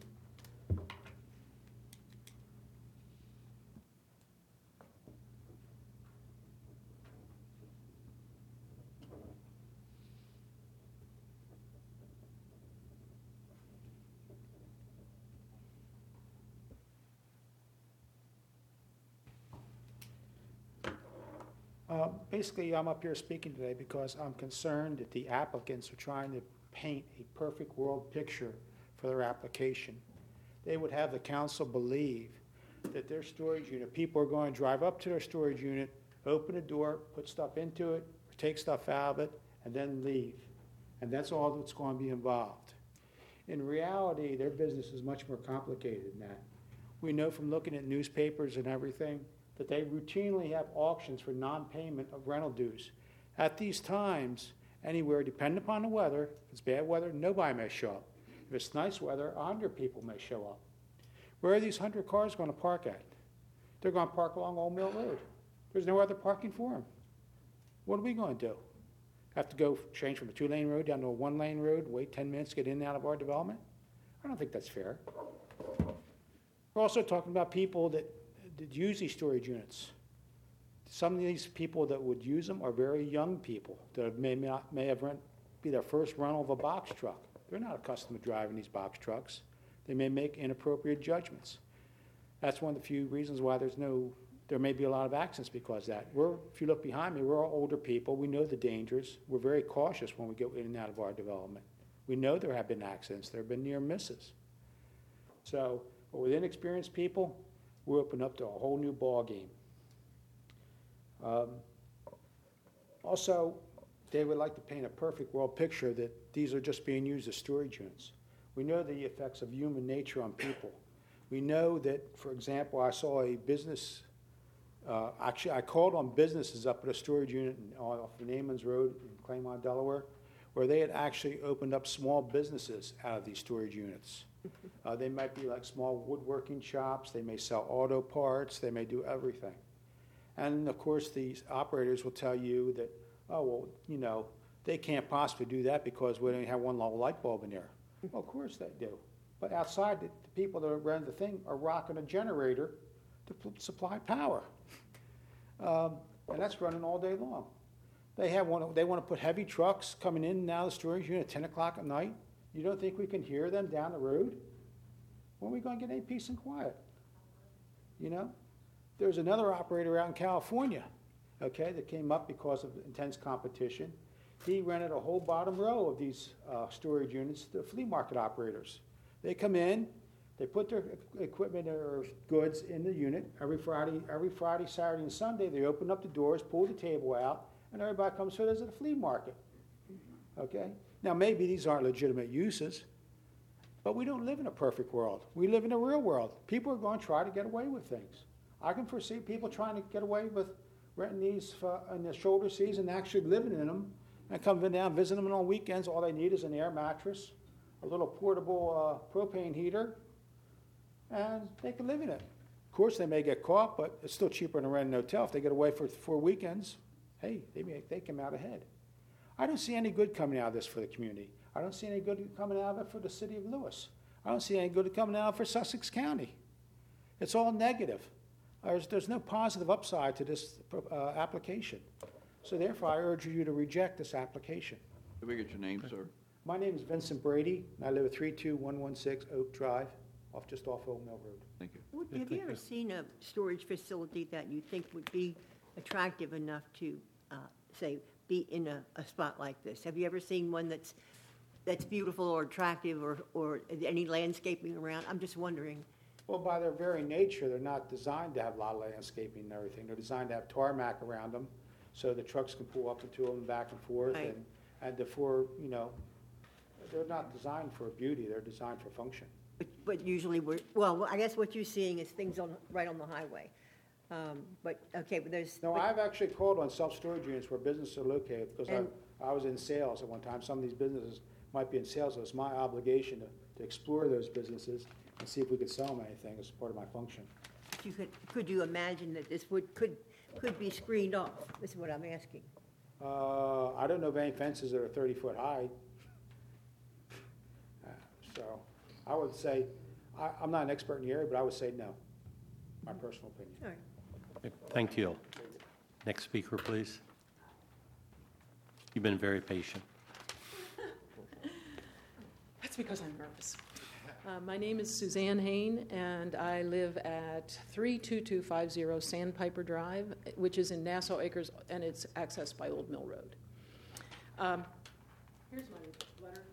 Basically, I'm up here speaking today because I'm concerned that the applicants are trying to paint a perfect world picture for their application. They would have the council believe that their storage unit, people are going to drive up to their storage unit, open the door, put stuff into it, or take stuff out of it, and then leave. And that's all that's going to be involved. In reality, their business is much more complicated than that. We know from looking at newspapers and everything that they routinely have auctions for non-payment of rental dues. At these times, anywhere, depending upon the weather, if it's bad weather, nobody may show up. If it's nice weather, 100 people may show up. Where are these 100 cars going to park at? They're going to park along Old Mill Road. There's no other parking for them. What are we going to do? Have to go change from a 2-lane road down to a 1-lane road, wait 10 minutes to get in and out of our development? I don't think that's fair. We're also talking about people that use these storage units. Some of these people that would use them are very young people that may be their first rental of a box truck. They're not accustomed to driving these box trucks. They may make inappropriate judgments. That's one of the few reasons why there may be a lot of accidents because of that. If you look behind me, we're all older people. We know the dangers. We're very cautious when we go in and out of our development. We know there have been accidents. There have been near misses. So, but with inexperienced people, we're open up to a whole new ball game. Also, they would like to paint a perfect world picture that these are just being used as storage units. We know the effects of human nature on people. We know that, for example, I saw a business, actually I called on businesses up at a storage unit off Naaman's Road in Claymont, Delaware, where they had actually opened up small businesses out of these storage units. They might be like small woodworking shops. They may sell auto parts. They may do everything. And, of course, these operators will tell you that, they can't possibly do that because we only have one little light bulb in there. Well, of course they do. But outside, the people that run the thing are rocking a generator to supply power. And that's running all day long. They want to put heavy trucks coming in and out of the storage unit at 10 o'clock at night. You don't think we can hear them down the road? When are we going to get any peace and quiet? There's another operator out in California, that came up because of intense competition. He rented a whole bottom row of these storage units to flea market operators. They come in, they put their equipment or goods in the unit every Friday, Saturday, and Sunday. They open up the doors, pull the table out, and everybody comes to visit the flea market. Okay? Now, maybe these aren't legitimate uses, but we don't live in a perfect world. We live in a real world. People are going to try to get away with things. I can foresee people trying to get away with renting these in the shoulder season, actually living in them, and coming down, visiting them on weekends. All they need is an air mattress, a little portable propane heater, and they can live in it. Of course, they may get caught, but it's still cheaper than renting an hotel. If they get away for 4 weekends, hey, they come out ahead. I don't see any good coming out of this for the community. I don't see any good coming out of it for the city of Lewis. I don't see any good coming out for Sussex County. It's all negative. There's no positive upside to this application. So therefore, I urge you to reject this application. Can we get your name, sir? My name is Vincent Brady, and I live at 32116 Oak Drive, just off Old Mill Road. Thank you. Have you ever seen a storage facility that you think would be attractive enough to, say, be in a spot like this? Have you ever seen one that's beautiful or attractive or any landscaping around? I'm just wondering. Well, by their very nature, they're not designed to have a lot of landscaping and everything. They're designed to have tarmac around them so the trucks can pull up into them back and forth. Right. And they're not designed for beauty. They're designed for function. But usually I guess what you're seeing is things right on the highway. But there's... No, I've actually called on self-storage units where businesses are located because I was in sales at one time. Some of these businesses might be in sales, so it's my obligation to explore those businesses and see if we could sell them anything as part of my function. Could you imagine that this could be screened off? This is what I'm asking. I don't know of any fences that are 30 foot high. So I would say, I'm not an expert in the area, but I would say no. My personal opinion. All right. Thank you. Next speaker, please. You've been very patient. That's because I'm nervous. My name is Suzanne Hain, and I live at 32250 Sandpiper Drive, which is in Nassau Acres, and it's accessed by Old Mill Road. Here's my letter.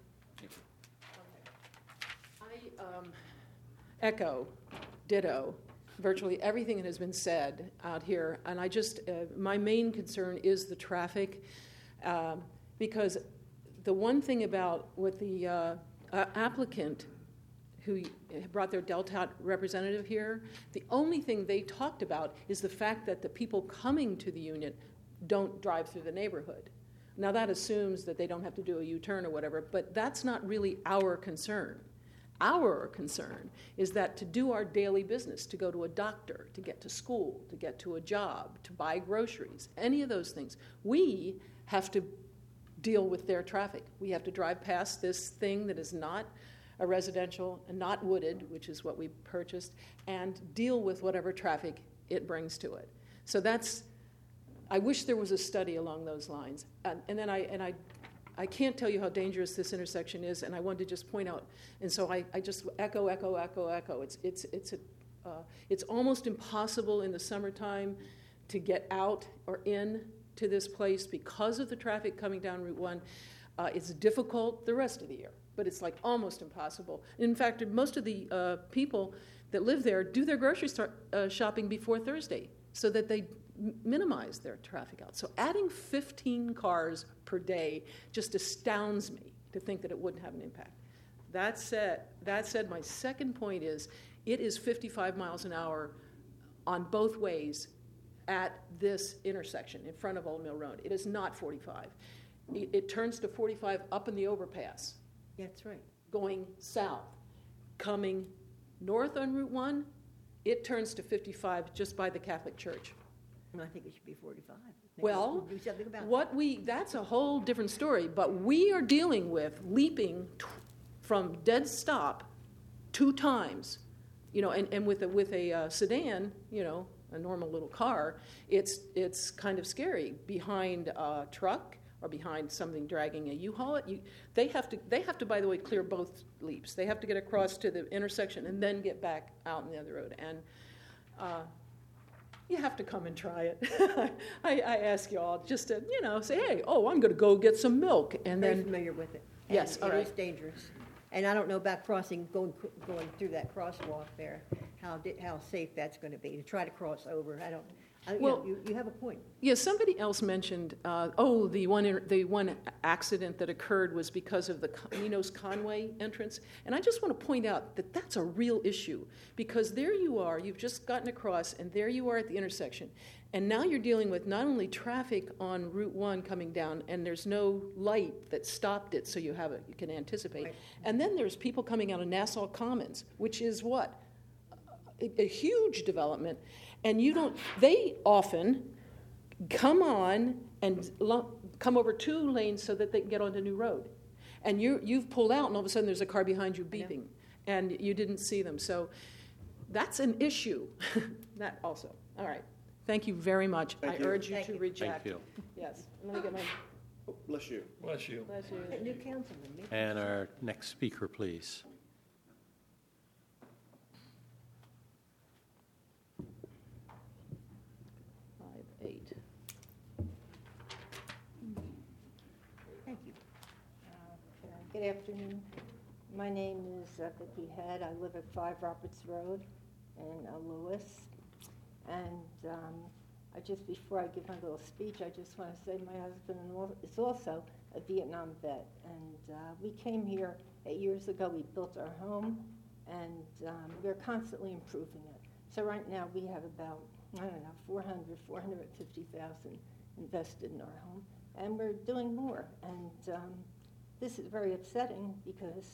Okay. I echo, ditto, virtually everything that has been said out here, and I just, my main concern is the traffic, because the one thing about what the applicant who brought their Deltot representative here, the only thing they talked about is the fact that the people coming to the unit don't drive through the neighborhood. Now that assumes that they don't have to do a U-turn or whatever, but that's not really our concern. Our concern is that to do our daily business, to go to a doctor, to get to school, to get to a job, to buy groceries, any of those things, we have to deal with their traffic. We have to drive past this thing that is not a residential and not wooded, which is what we purchased, and deal with whatever traffic it brings to it. So that's, I wish there was a study along those lines. And then I can't tell you how dangerous this intersection is, and I wanted to just point out, and so I just echo. It's almost impossible in the summertime to get out or in to this place because of the traffic coming down Route 1. It's difficult the rest of the year, but it's like almost impossible. In fact, most of the people that live there do their grocery shopping before Thursday so that they minimize their traffic out. So adding 15 cars per day just astounds me to think that it wouldn't have an impact. That said, my second point is it is 55 miles an hour on both ways at this intersection in front of Old Mill Road. It is not 45. It turns to 45 up in the overpass. That's right. Going south. Coming north on Route 1, it turns to 55 just by the Catholic Church. I think it should be 45. Well, do something about that's a whole different story, but we are dealing with leaping from dead stop 2 times, and with a sedan, a normal little car, it's kind of scary behind a truck or behind something dragging a U-Haul. They have to, by the way, clear both leaps. They have to get across to the intersection and then get back out on the other road. And you have to come and try it. I ask you all just to, say, hey, I'm going to go get some milk. And Very then familiar with it. Yes, and all right. It is dangerous. And I don't know about going through that crosswalk there, how safe that's going to be, to try to cross over. Well- You have a point. Yeah, somebody else mentioned, the one accident that occurred was because of the Minos Conway entrance. And I just want to point out that that's a real issue, because there you are, you've just gotten across, and there you are at the intersection. And now you're dealing with not only traffic on Route 1 coming down, and there's no light that stopped it, so you can anticipate. Right. And then there's people coming out of Nassau Commons, which is what? A huge development. And they often come on and come over 2 lanes so that they can get onto New Road. And you've pulled out, and all of a sudden there's a car behind you beeping, and you didn't see them. So that's an issue, that also. All right. Thank you very much. Thank I you. urge you Thank to you. reject. Thank you. Yes. Let me get my... Bless you. Bless you. Bless you. New councilman. And our next speaker, please. Thank you. Good afternoon. My name is Vicki Head. I live at 5 Roberts Road in Lewis. And before I give my little speech, I just want to say my husband is also a Vietnam vet. And we came here 8 years ago. We built our home, and we're constantly improving it. So right now we have about, 450,000 invested in our home, and we're doing more. And this is very upsetting because,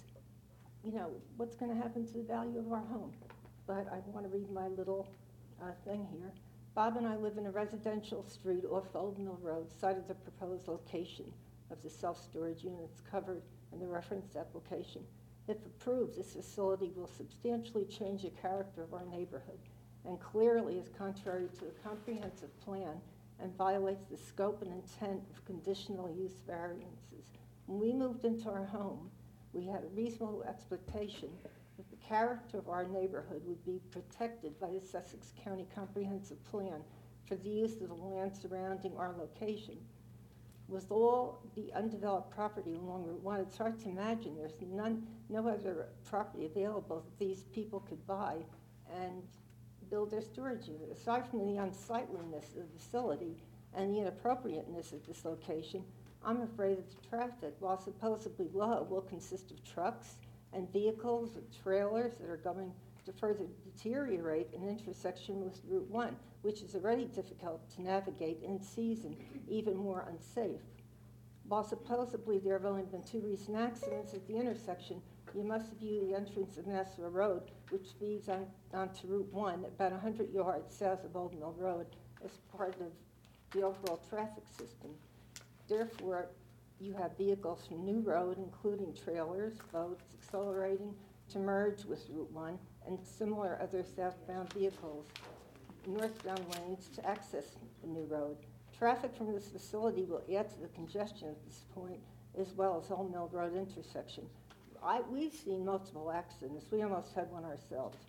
what's going to happen to the value of our home? But I want to read my little thing here. Bob and I live in a residential street off Old Mill Road, site of the proposed location of the self-storage units covered in the reference application. If approved, this facility will substantially change the character of our neighborhood and clearly is contrary to the comprehensive plan and violates the scope and intent of conditional use variances. When we moved into our home, we had a reasonable expectation that the character of our neighborhood would be protected by the Sussex County Comprehensive Plan for the use of the land surrounding our location. With all the undeveloped property along Route 1, it's hard to imagine there's no other property available that these people could buy and build their storage unit. Aside from the unsightliness of the facility and the inappropriateness of this location, I'm afraid that the traffic, while supposedly low, will consist of trucks and vehicles and trailers that are going to further deteriorate an intersection with Route 1, which is already difficult to navigate in season, even more unsafe. While supposedly there have only been 2 recent accidents at the intersection, you must view the entrance of Nassau Road, which feeds onto Route 1 about 100 yards south of Old Mill Road, as part of the overall traffic system. Therefore, you have vehicles from New Road, including trailers, boats, accelerating to merge with Route 1, and similar other southbound vehicles, northbound lanes to access the New Road. Traffic from this facility will add to the congestion at this point, as well as Old Mill Road intersection. We've seen multiple accidents. We almost had one ourselves.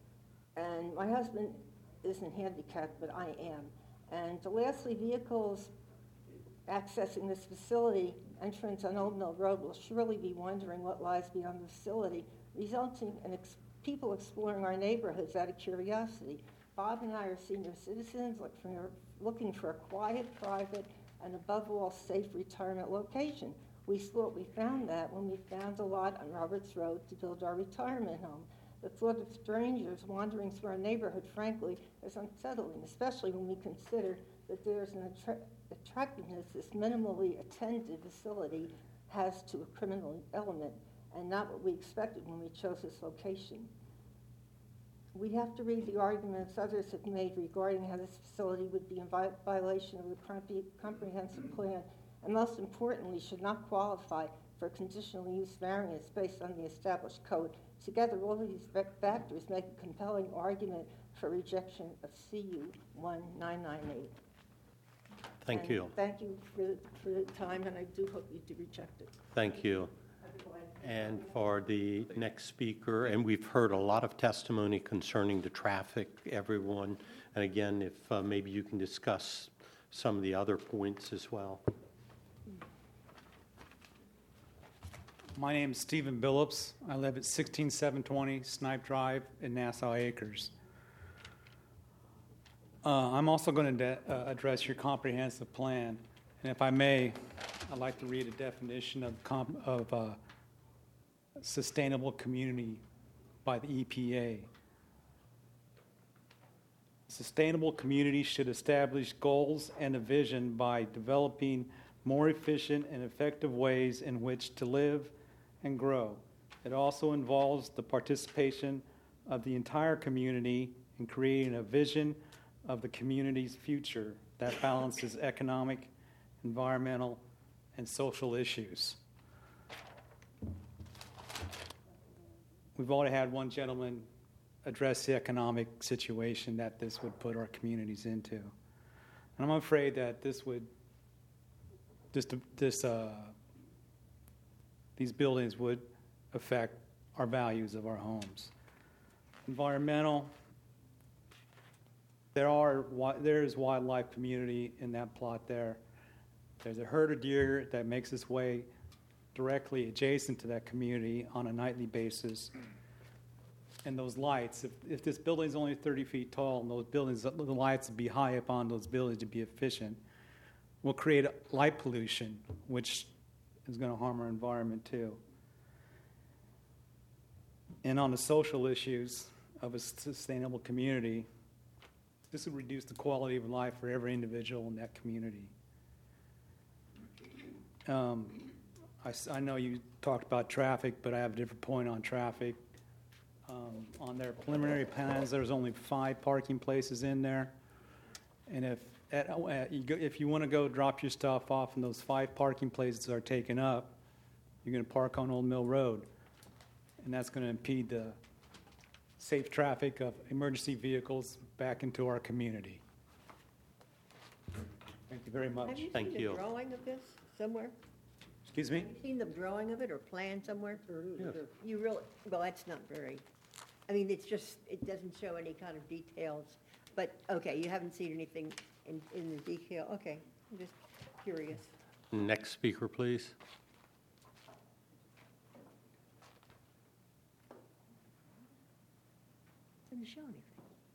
And my husband isn't handicapped, but I am. And lastly, vehicles accessing this facility entrance on Old Mill Road will surely be wondering what lies beyond the facility, resulting in people exploring our neighborhoods out of curiosity. Bob and I are senior citizens looking for a quiet, private, and above all, safe retirement location. We thought we found that when we found a lot on Roberts Road to build our retirement home. The thought of strangers wandering through our neighborhood, frankly, is unsettling, especially when we consider that there's an attractiveness this minimally attended facility has to a criminal element, and not what we expected when we chose this location. We have to read the arguments others have made regarding how this facility would be in violation of the comprehensive plan, and most importantly, should not qualify for conditional use variance based on the established code. Together, all of these factors make a compelling argument for rejection of CU 1998. Thank you. Thank you for the time, and I do hope you do reject it. Thank you. And for the next speaker, and we've heard a lot of testimony concerning the traffic, everyone. And again, if maybe you can discuss some of the other points as well. My name is Stephen Billups. I live at 16720 Snipe Drive in Nassau Acres. I'm also going to address your comprehensive plan. And if I may, I'd like to read a definition of sustainable community by the EPA. Sustainable communities should establish goals and a vision by developing more efficient and effective ways in which to live and grow. It also involves the participation of the entire community in creating a vision of the community's future that balances economic, environmental, and social issues. We've already had one gentleman address the economic situation that this would put our communities into. And I'm afraid that these buildings would affect our values of our homes. Environmental, there is wildlife community in that plot there. There's a herd of deer that makes its way directly adjacent to that community on a nightly basis. And those lights, if this building is only 30 feet tall, and the lights would be high up on those buildings to be efficient, will create light pollution, which is going to harm our environment too. And on the social issues of a sustainable community, this would reduce the quality of life for every individual in that community. I know you talked about traffic, but I have a different point on traffic. On their preliminary plans, there's only 5 parking places in there. And if you want to go drop your stuff off and those 5 parking places are taken up, you're going to park on Old Mill Road. And that's going to impede the safe traffic of emergency vehicles back into our community. Thank you very much. Have you seen the drawing of this somewhere? Excuse me? Have you seen the drawing of it or plan somewhere? Yes. You really, well, that's not very, I mean, it doesn't show any kind of details. But, okay, you haven't seen anything in the detail. Okay, I'm just curious. Next speaker, please. Doesn't show anything.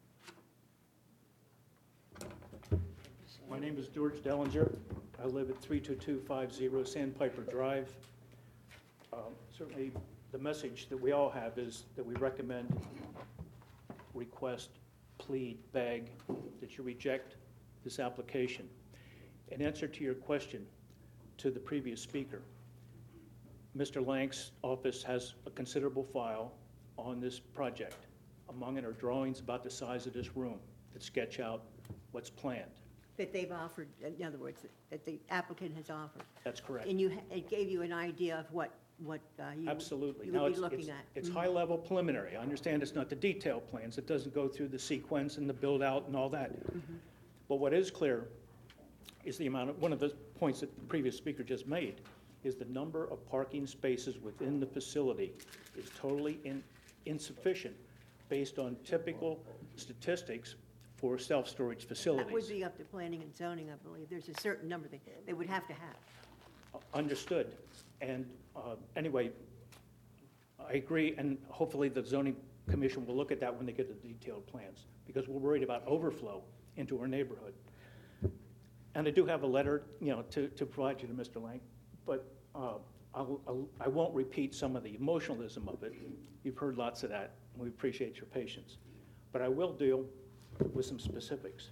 My name is George Dellinger. I live at 32250 Sandpiper Drive. Certainly, the message that we all have is that we recommend, request, plead, beg that you reject this application. In answer to your question to the previous speaker, Mr. Lank's office has a considerable file on this project. Among it are drawings about the size of this room that sketch out what's planned. That they've offered, in other words, that the applicant has offered. That's correct. And it gave you an idea of what you Absolutely. you Now, would be looking at. It's Mhm. high-level preliminary. I understand it's not the detailed plans. It doesn't go through the sequence and the build-out and all that. But what is clear is the amount of, one of the points that the previous speaker just made, is the number of parking spaces within the facility is totally insufficient based on typical statistics for self-storage facilities. That would be up to planning and zoning, I believe. There's a certain number they would have to have. Understood. And anyway, I agree, and hopefully the zoning commission will look at that when they get the detailed plans, because we're worried about overflow into our neighborhood. And I do have a letter, to provide you to Mr. Lang, but I won't repeat some of the emotionalism of it. You've heard lots of that, and we appreciate your patience. But I will deal with some specifics.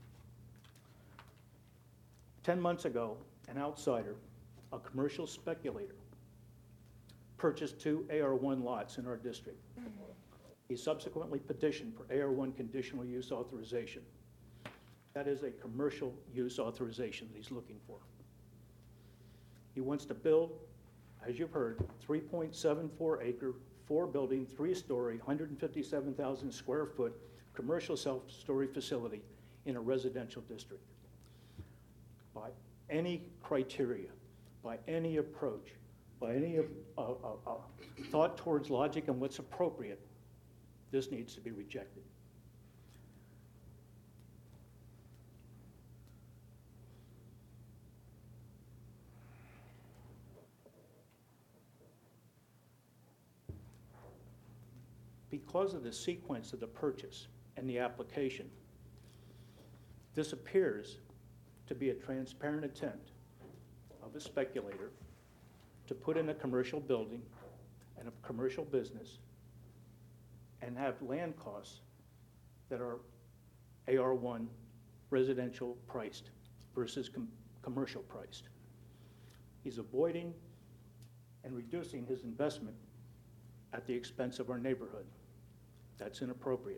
10 months ago, an outsider, a commercial speculator, purchased 2 AR1 lots in our district. He subsequently petitioned for AR1 conditional use authorization. That is a commercial use authorization that he's looking for. He wants to build, as you've heard, 3.74 acre, 4-building, 3-story, 157,000 square foot commercial self-storage facility in a residential district. By any criteria, by any approach, by any thought towards logic and what's appropriate, this needs to be rejected. Because of the sequence of the purchase and the application, This appears to be a transparent attempt of a speculator to put in a commercial building and a commercial business and have land costs that are AR1 residential priced versus commercial priced. He's avoiding and reducing his investment at the expense of our neighborhood. That's inappropriate.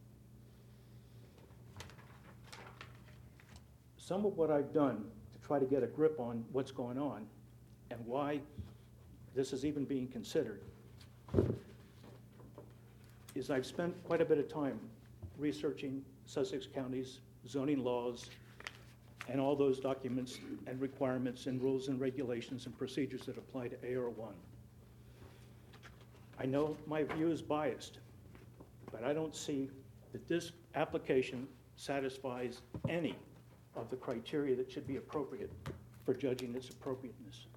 Some of what I've done to try to get a grip on what's going on and why this is even being considered is I've spent quite a bit of time researching Sussex County's zoning laws and all those documents and requirements and rules and regulations and procedures that apply to AR1. I know my view is biased, but I don't see that this application satisfies any of the criteria that should be appropriate for judging its appropriateness.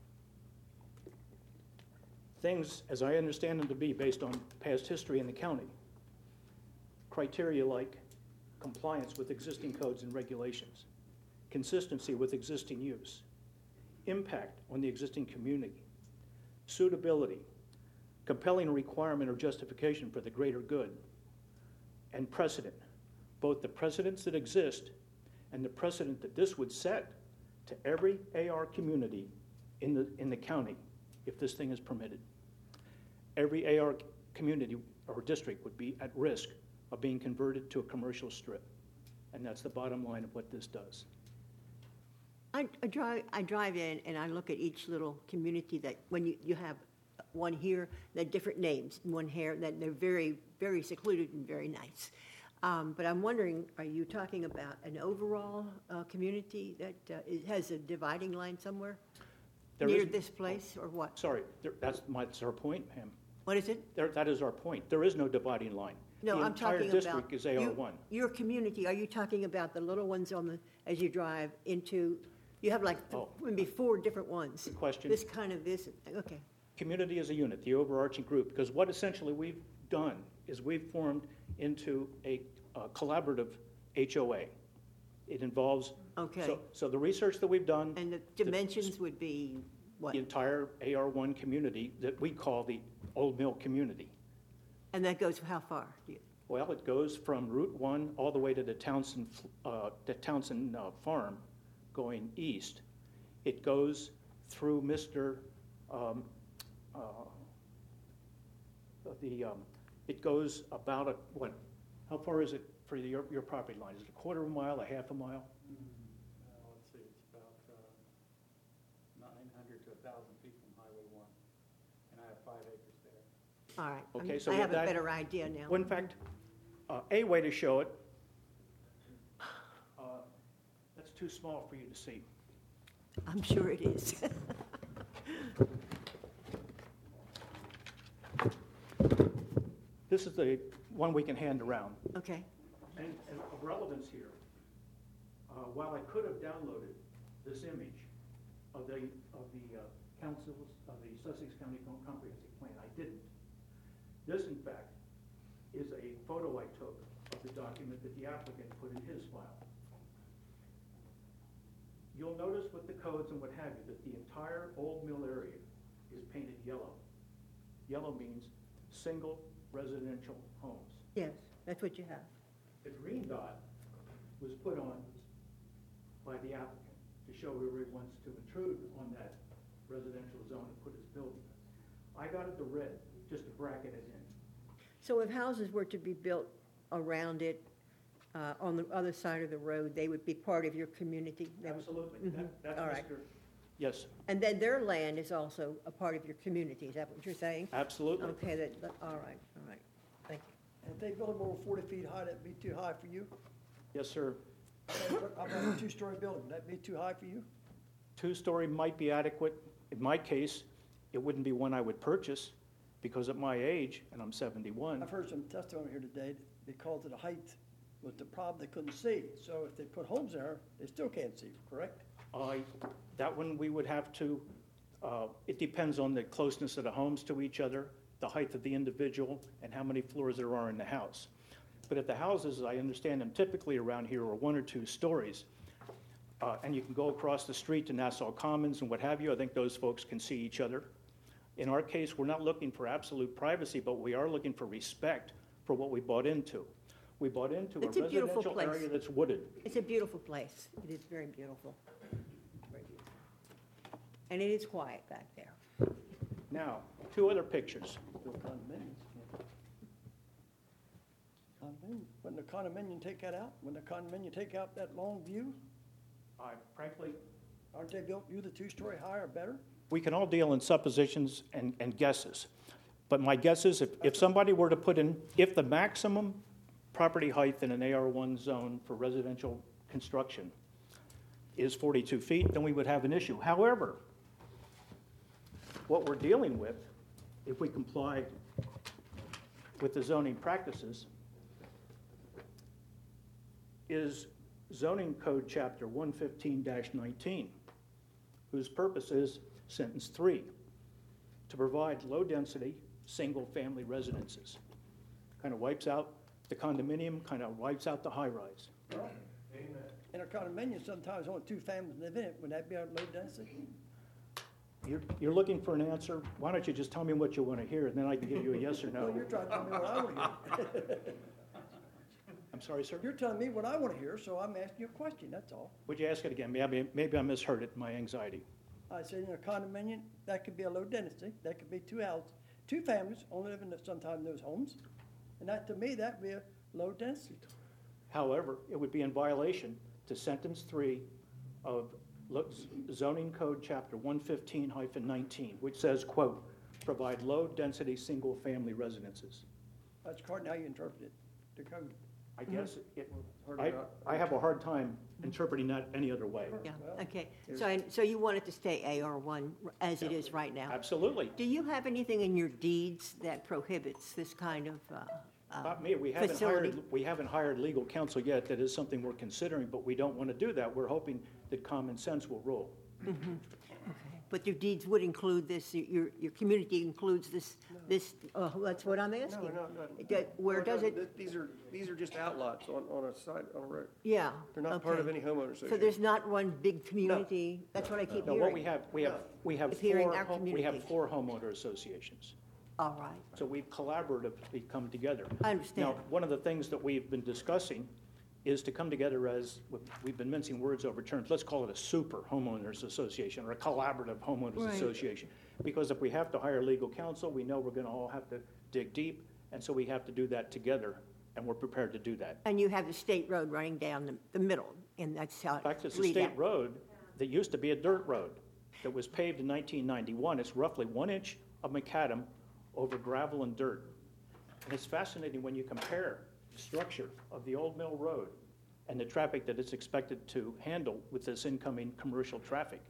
Things, as I understand them to be, based on past history in the county, criteria like compliance with existing codes and regulations, consistency with existing use, impact on the existing community, suitability, compelling requirement or justification for the greater good, and precedent, both the precedents that exist and the precedent that this would set to every AR community in the county if this thing is permitted. Every AR community or district would be at risk of being converted to a commercial strip. And that's the bottom line of what this does. I drive in and I look at each little community that when you have one here, they're different names, and one here that they're very, very secluded and very nice. But I'm wondering, are you talking about an overall community that has a dividing line somewhere near this place, or what? Sorry, that's our point, ma'am. What is it? That is our point. There is no dividing line. No, the I'm talking entire district is AR1. Your community, are you talking about the little ones as you drive into, you have like maybe 4 different ones. Good question. This kind of this, okay. Community as a unit, the overarching group, because what essentially we've done is we've formed into a collaborative HOA. It involves, so the research that we've done. And the dimensions would be what? The entire AR1 community that we call the Old Mill community. And that goes how far? Well, it goes from Route 1 all the way to the Townsend farm going east. It goes through it goes about how far is it for your property line? Is it a quarter of a mile, a half a mile? Let's see, it's about 900 to 1,000 feet from Highway 1, and I have 5 acres there. All right. Okay, so I have a better idea now. Well, in fact, a way to show it, that's too small for you to see. I'm sure it is. This is the one we can hand around. Okay. And of relevance here, while I could have downloaded this image of the councils of the Sussex County Comprehensive Plan, I didn't. This, in fact, is a photo I took of the document that the applicant put in his file. You'll notice with the codes and what have you that the entire Old Mill area is painted yellow. Yellow means single residential homes. Yes, that's what you have. The green dot was put on by the applicant to show where he wants to intrude on that residential zone and put his building. I got it to red just to bracket it in. So if houses were to be built around it, on the other side of the road, they would be part of your community? Absolutely. That's All right. Yes. And then their land is also a part of your community, is that what you're saying? Absolutely. Okay, all right, thank you. And if they build them over 40 feet high, that'd be too high for you? Yes, sir. How about a 2-story building? Would that be too high for you? 2-story might be adequate. In my case, it wouldn't be one I would purchase because at my age, and I'm 71. I've heard some testimony here today because of the height was the problem they couldn't see. So if they put homes there, they still can't see, correct? That one we would have to, it depends on the closeness of the homes to each other, the height of the individual, and how many floors there are in the house. But if the houses, as I understand them, typically around here are 1 or 2 stories, and you can go across the street to Nassau Commons and what have you, I think those folks can see each other. In our case, we're not looking for absolute privacy, but we are looking for respect for what we bought into. We bought into It's a a beautiful residential place. area that's wooded. It's a beautiful place. It is very beautiful. Very beautiful. And it is quiet back there. Now, 2 other pictures. Build condominiums. Condominium. Wouldn't the condominium take that out? Wouldn't the condominium take out that long view? Frankly, aren't they built either 2-story higher or better? We can all deal in suppositions and guesses. But my guess is if somebody were to put in, if the maximum property height in an AR1 zone for residential construction is 42 feet, then we would have an issue. However, what we're dealing with, if we comply with the zoning practices, is Zoning Code Chapter 115-19, whose purpose is sentence 3, to provide low-density, single-family residences. Kind of wipes out the condominium, kind of wipes out the high-rise. In a condominium, sometimes only 2 families live in it. Would that be a low density? You're looking for an answer? Why don't you just tell me what you want to hear, and then I can give you a yes or no. Well, you're trying to tell me what I want to hear. I'm sorry, sir? You're telling me what I want to hear, so I'm asking you a question, that's all. Would you ask it again? Maybe I misheard it in my anxiety. I said in a condominium, that could be a low density. That could be 2 houses, 2 families only living sometimes in those homes. And that, to me, that'd be a low density. However, it would be in violation to sentence 3 of Zoning Code Chapter 115-19, which says, quote, provide low-density single-family residences. That's according to how you interpret it, the code. I guess I have a hard time interpreting that any other way. Yeah, okay. So you want it to stay AR1 as it is right now? Absolutely. Do you have anything in your deeds that prohibits this kind of Not me. We haven't hired legal counsel yet. That is something we're considering, but we don't want to do that. We're hoping that common sense will rule. Mm-hmm. Okay. But your deeds would include this, your community includes this, that's what I'm asking. No. Where No, does it? These are just outlots on a side, on a road. Yeah. They're not part of okay. any homeowner association. So there's not one big community? That's what I keep No, hearing. what we have Hearing our we have community. 4 homeowner associations. All right. So we've collaboratively come together. I understand. Now, one of the things that we've been discussing is to come together as, we've been mincing words over terms, let's call it a super homeowners association or a collaborative homeowners Right. association. Because if we have to hire legal counsel, we know we're going to all have to dig deep, and so we have to do that together, and we're prepared to do that. And you have the state road running down the middle, and that's how In fact, it's a lead state out. road that used to be a dirt road that was paved in 1991. It's roughly 1 inch of macadam over gravel and dirt. And it's fascinating when you compare the structure of the old mill road and the traffic that it's expected to handle with this incoming commercial traffic.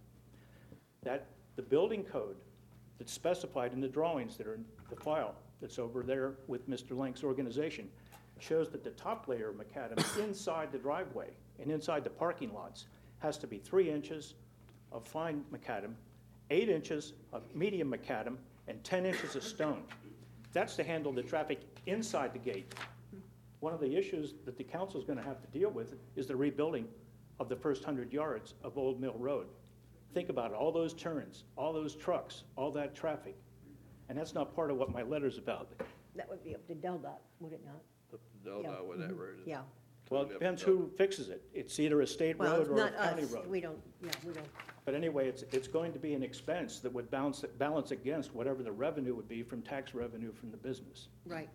That the building code that's specified in the drawings that are in the file that's over there with Mr. Lank's organization shows that the top layer of macadam inside the driveway and inside the parking lots has to be 3 inches of fine macadam, 8 inches of medium macadam, and 10 inches of stone. That's to handle the traffic inside the gate. One of the issues that the council is going to have to deal with is the rebuilding of the first 100 yards of Old Mill Road. Think about it, all those turns, all those trucks, all that traffic. And that's not part of what my letter's about. That would be up to DelDOT, would it not? DelDOT where that road is. Yeah. Well, it depends who fixes it. It's either a state Well, road it's or a not county us. road. We don't. But anyway, it's going to be an expense that would balance against whatever the revenue would be from tax revenue from the business. Right.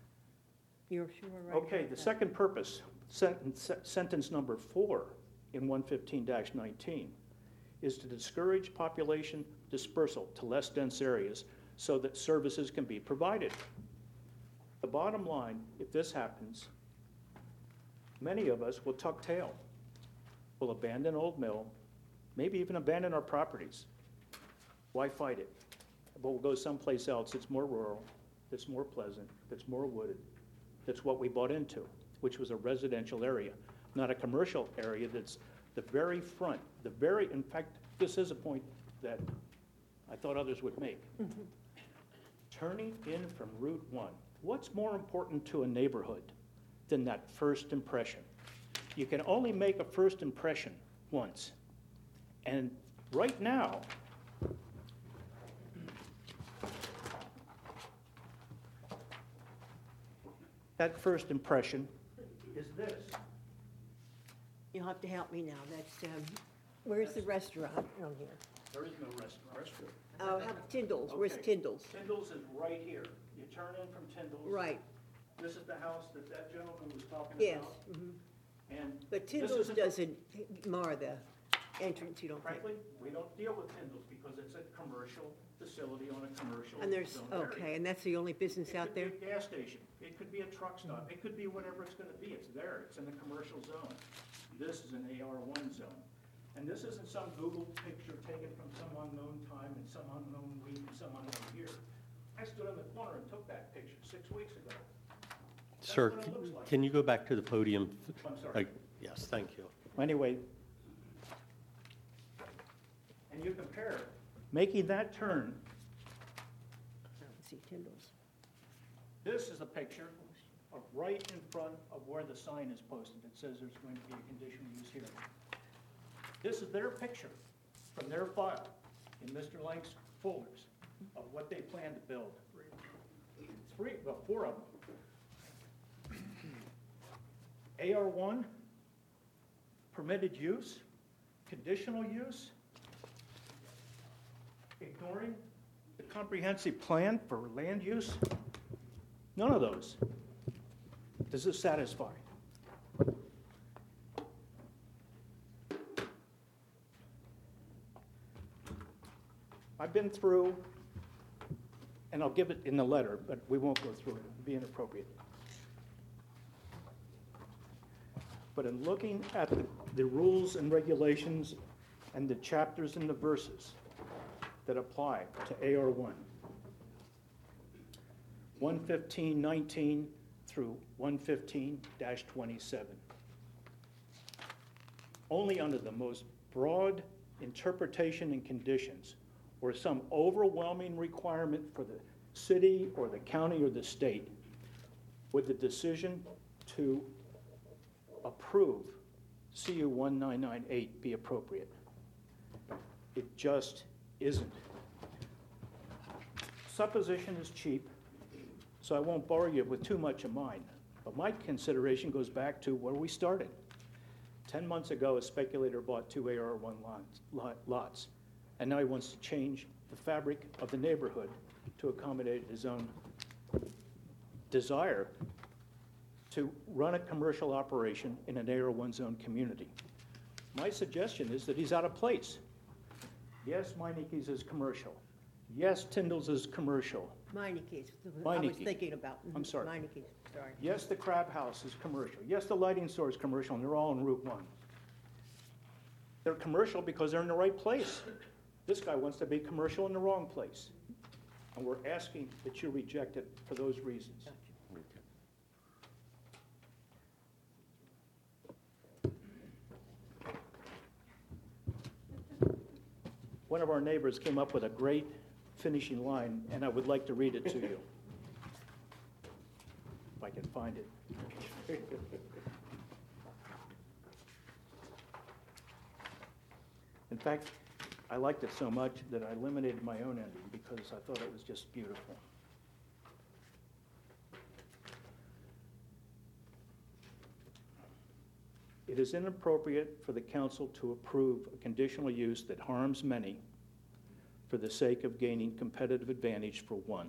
You're sure right. Okay, about the that. second purpose, sentence number 4 in 115-19, is to discourage population dispersal to less dense areas so that services can be provided. The bottom line, if this happens, many of us will tuck tail. We'll abandon Old Mill, maybe even abandon our properties. Why fight it? But we'll go someplace else that's more rural, that's more pleasant, that's more wooded. That's what we bought into, which was a residential area, not a commercial area that's the very front, in fact, this is a point that I thought others would make. Mm-hmm. Turning in from Route 1, what's more important to a neighborhood than that first impression. You can only make a first impression once. And right now, that first impression is this. You'll have to help me now. That's, where's the restaurant on here? There is no restaurant. Oh, how Tyndall's, where's Okay. Tyndall's? Tyndall's is right here. You turn in from Tyndall's. Right. This is the house that that gentleman was talking Yes. about. And But this Tyndall's isn't- doesn't mar the entrance, you don't think? Frankly, we don't deal with Tyndall's because it's a commercial facility on a commercial And there's, zone area. okay, and that's the only business out there? It could be a gas station, it could be a truck stop, it could be whatever it's gonna be, it's there, it's in the commercial zone. This is an AR1 zone. And this isn't some Google picture taken from some unknown time and some unknown week and some unknown year. I stood on the corner and took that picture 6 weeks ago. That's Sir, what it looks like. can you go back to the podium? I'm sorry. Yes, thank you. Anyway, and you compare making that turn. I don't see Tyndall's. This is a picture of right in front of where the sign is posted. It says there's going to be a conditional use here. This is their picture from their file in Mr. Lank's folders of what they plan to build. Four of them. AR1, permitted use, conditional use, ignoring the comprehensive plan for land use. None of those does this satisfy. I've been through, and I'll give it in the letter, but we won't go through it. It would be inappropriate. But in looking at the rules and regulations and the chapters and the verses that apply to AR1, 115.19 through 115-27. Only under the most broad interpretation and conditions or some overwhelming requirement for the city or the county or the state would the decision to approve CU 1998 be appropriate. It just isn't. Supposition is cheap, so I won't bore you with too much of mine. But my consideration goes back to where we started. 10 months ago, a speculator bought 2 AR1 lots, and now he wants to change the fabric of the neighborhood to accommodate his own desire to run a commercial operation in an AR1 zone community. My suggestion is that he's out of place. Yes, Meinike's is commercial. Yes, Tyndall's is commercial. Meinike's, I was Meineke. thinking about. I'm sorry. Meinike's, sorry. Yes, the Crab House is commercial. Yes, the lighting store is commercial, and they're all on Route 1. They're commercial because they're in the right place. This guy wants to be commercial in the wrong place. And we're asking that you reject it for those reasons. One of our neighbors came up with a great finishing line, and I would like to read it to you. If I can find it. In fact, I liked it so much that I eliminated my own ending because I thought it was just beautiful. It is inappropriate for the council to approve a conditional use that harms many for the sake of gaining competitive advantage for one.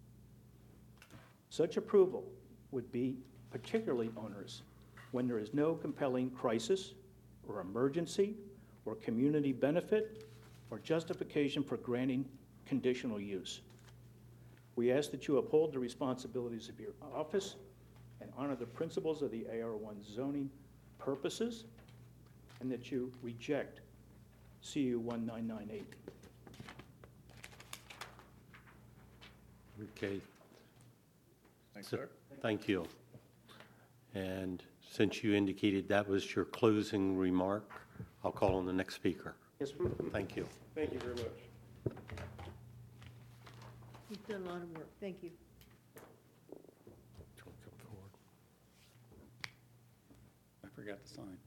Such approval would be particularly onerous when there is no compelling crisis or emergency or community benefit or justification for granting conditional use. We ask that you uphold the responsibilities of your office and honor the principles of the AR1 zoning purposes, and that you reject CU 1998. Okay. Thanks, So- sir. Thank you. And since you indicated that was your closing remark, I'll call on the next speaker. Yes, sir. Thank you. Thank you very much. You've done a lot of work, thank you. got the sign.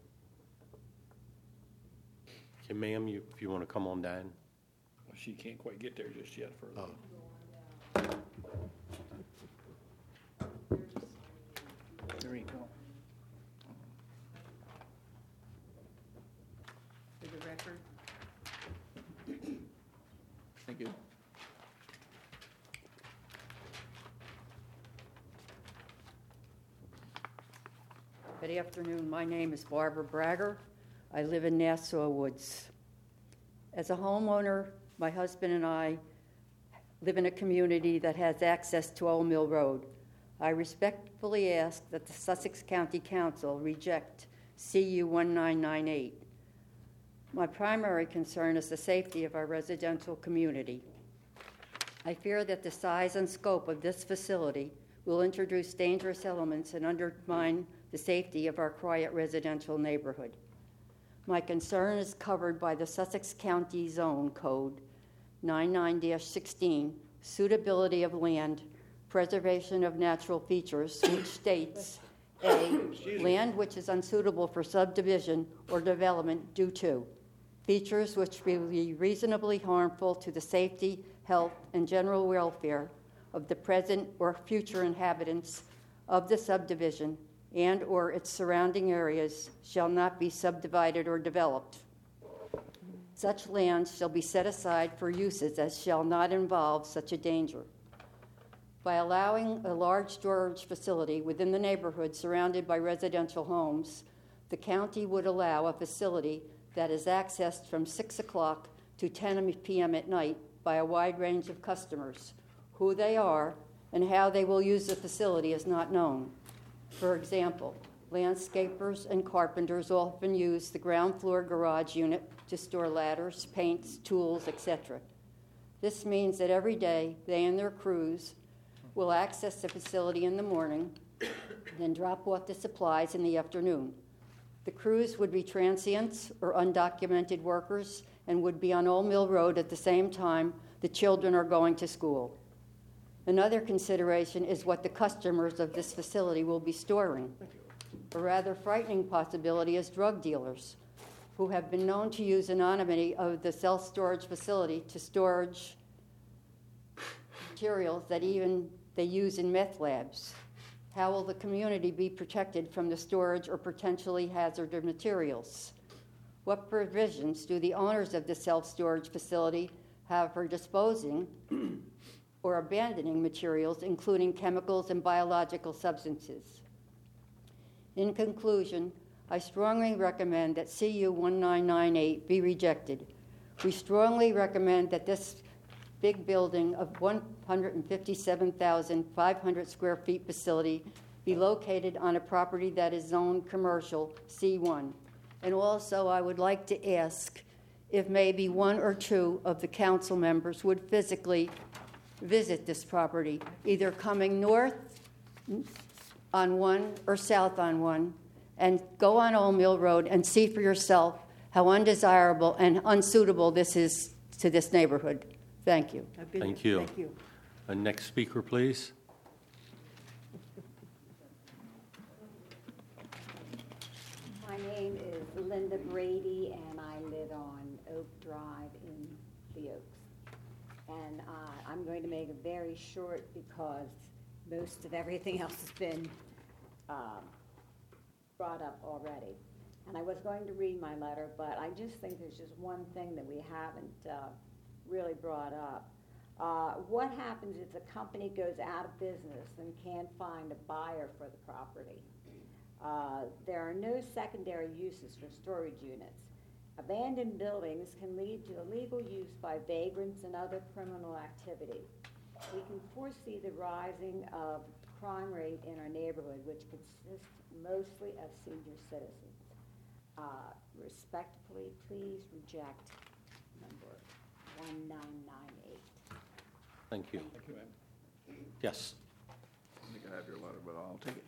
Okay, ma'am, if you want to come on down. Well, she can't quite get there just yet for the. There you go. For the record. Thank you. Good afternoon. My name is Barbara Bragger. I live in Nassau Woods. As a homeowner, my husband and I live in a community that has access to Old Mill Road. I respectfully ask that the Sussex County Council reject CU 1998. My primary concern is the safety of our residential community. I fear that the size and scope of this facility will introduce dangerous elements and undermine the safety of our quiet residential neighborhood. My concern is covered by the Sussex County Zone Code 99-16, Suitability of Land, Preservation of Natural Features, which states, A, land which is unsuitable for subdivision or development due to features which will be reasonably harmful to the safety, health, and general welfare of the present or future inhabitants of the subdivision and or its surrounding areas shall not be subdivided or developed. Such lands shall be set aside for uses as shall not involve such a danger. By allowing a large storage facility within the neighborhood surrounded by residential homes, the county would allow a facility that is accessed from 6 o'clock to 10 p.m. at night by a wide range of customers. Who they are and how they will use the facility is not known. For example, landscapers and carpenters often use the ground floor garage unit to store ladders, paints, tools, etc. This means that every day they and their crews will access the facility in the morning, then drop off the supplies in the afternoon. The crews would be transients or undocumented workers and would be on Old Mill Road at the same time the children are going to school. Another consideration is what the customers of this facility will be storing. A rather frightening possibility is drug dealers, who have been known to use anonymity of the self-storage facility to storage materials that even they use in meth labs. How will the community be protected from the storage or potentially hazardous materials? What provisions do the owners of the self-storage facility have for disposing or abandoning materials, including chemicals and biological substances? In conclusion, I strongly recommend that CU 1998 be rejected. We strongly recommend that this big building of 157,500 square feet facility be located on a property that is zoned commercial C1. And also, I would like to ask if maybe one or two of the council members would physically visit this property, either coming north on 1 or south on 1, and go on Old Mill Road and see for yourself how undesirable and unsuitable this is to this neighborhood. Thank you. Thank you. Thank you. Next speaker, please. My name is Linda Brady, and I live on Oak Drive in the Oaks. And I'm going to make it very short because most of everything else has been brought up already. And I was going to read my letter, but I just think there's just one thing that we haven't really brought up. What happens if the company goes out of business and can't find a buyer for the property? There are no secondary uses for storage units. Abandoned buildings can lead to illegal use by vagrants and other criminal activity. We can foresee the rising of crime rate in our neighborhood, which consists mostly of senior citizens. Respectfully, please reject number 1998. Thank you. Thank you, ma'am. Yes. I think I have your letter, but I'll take it.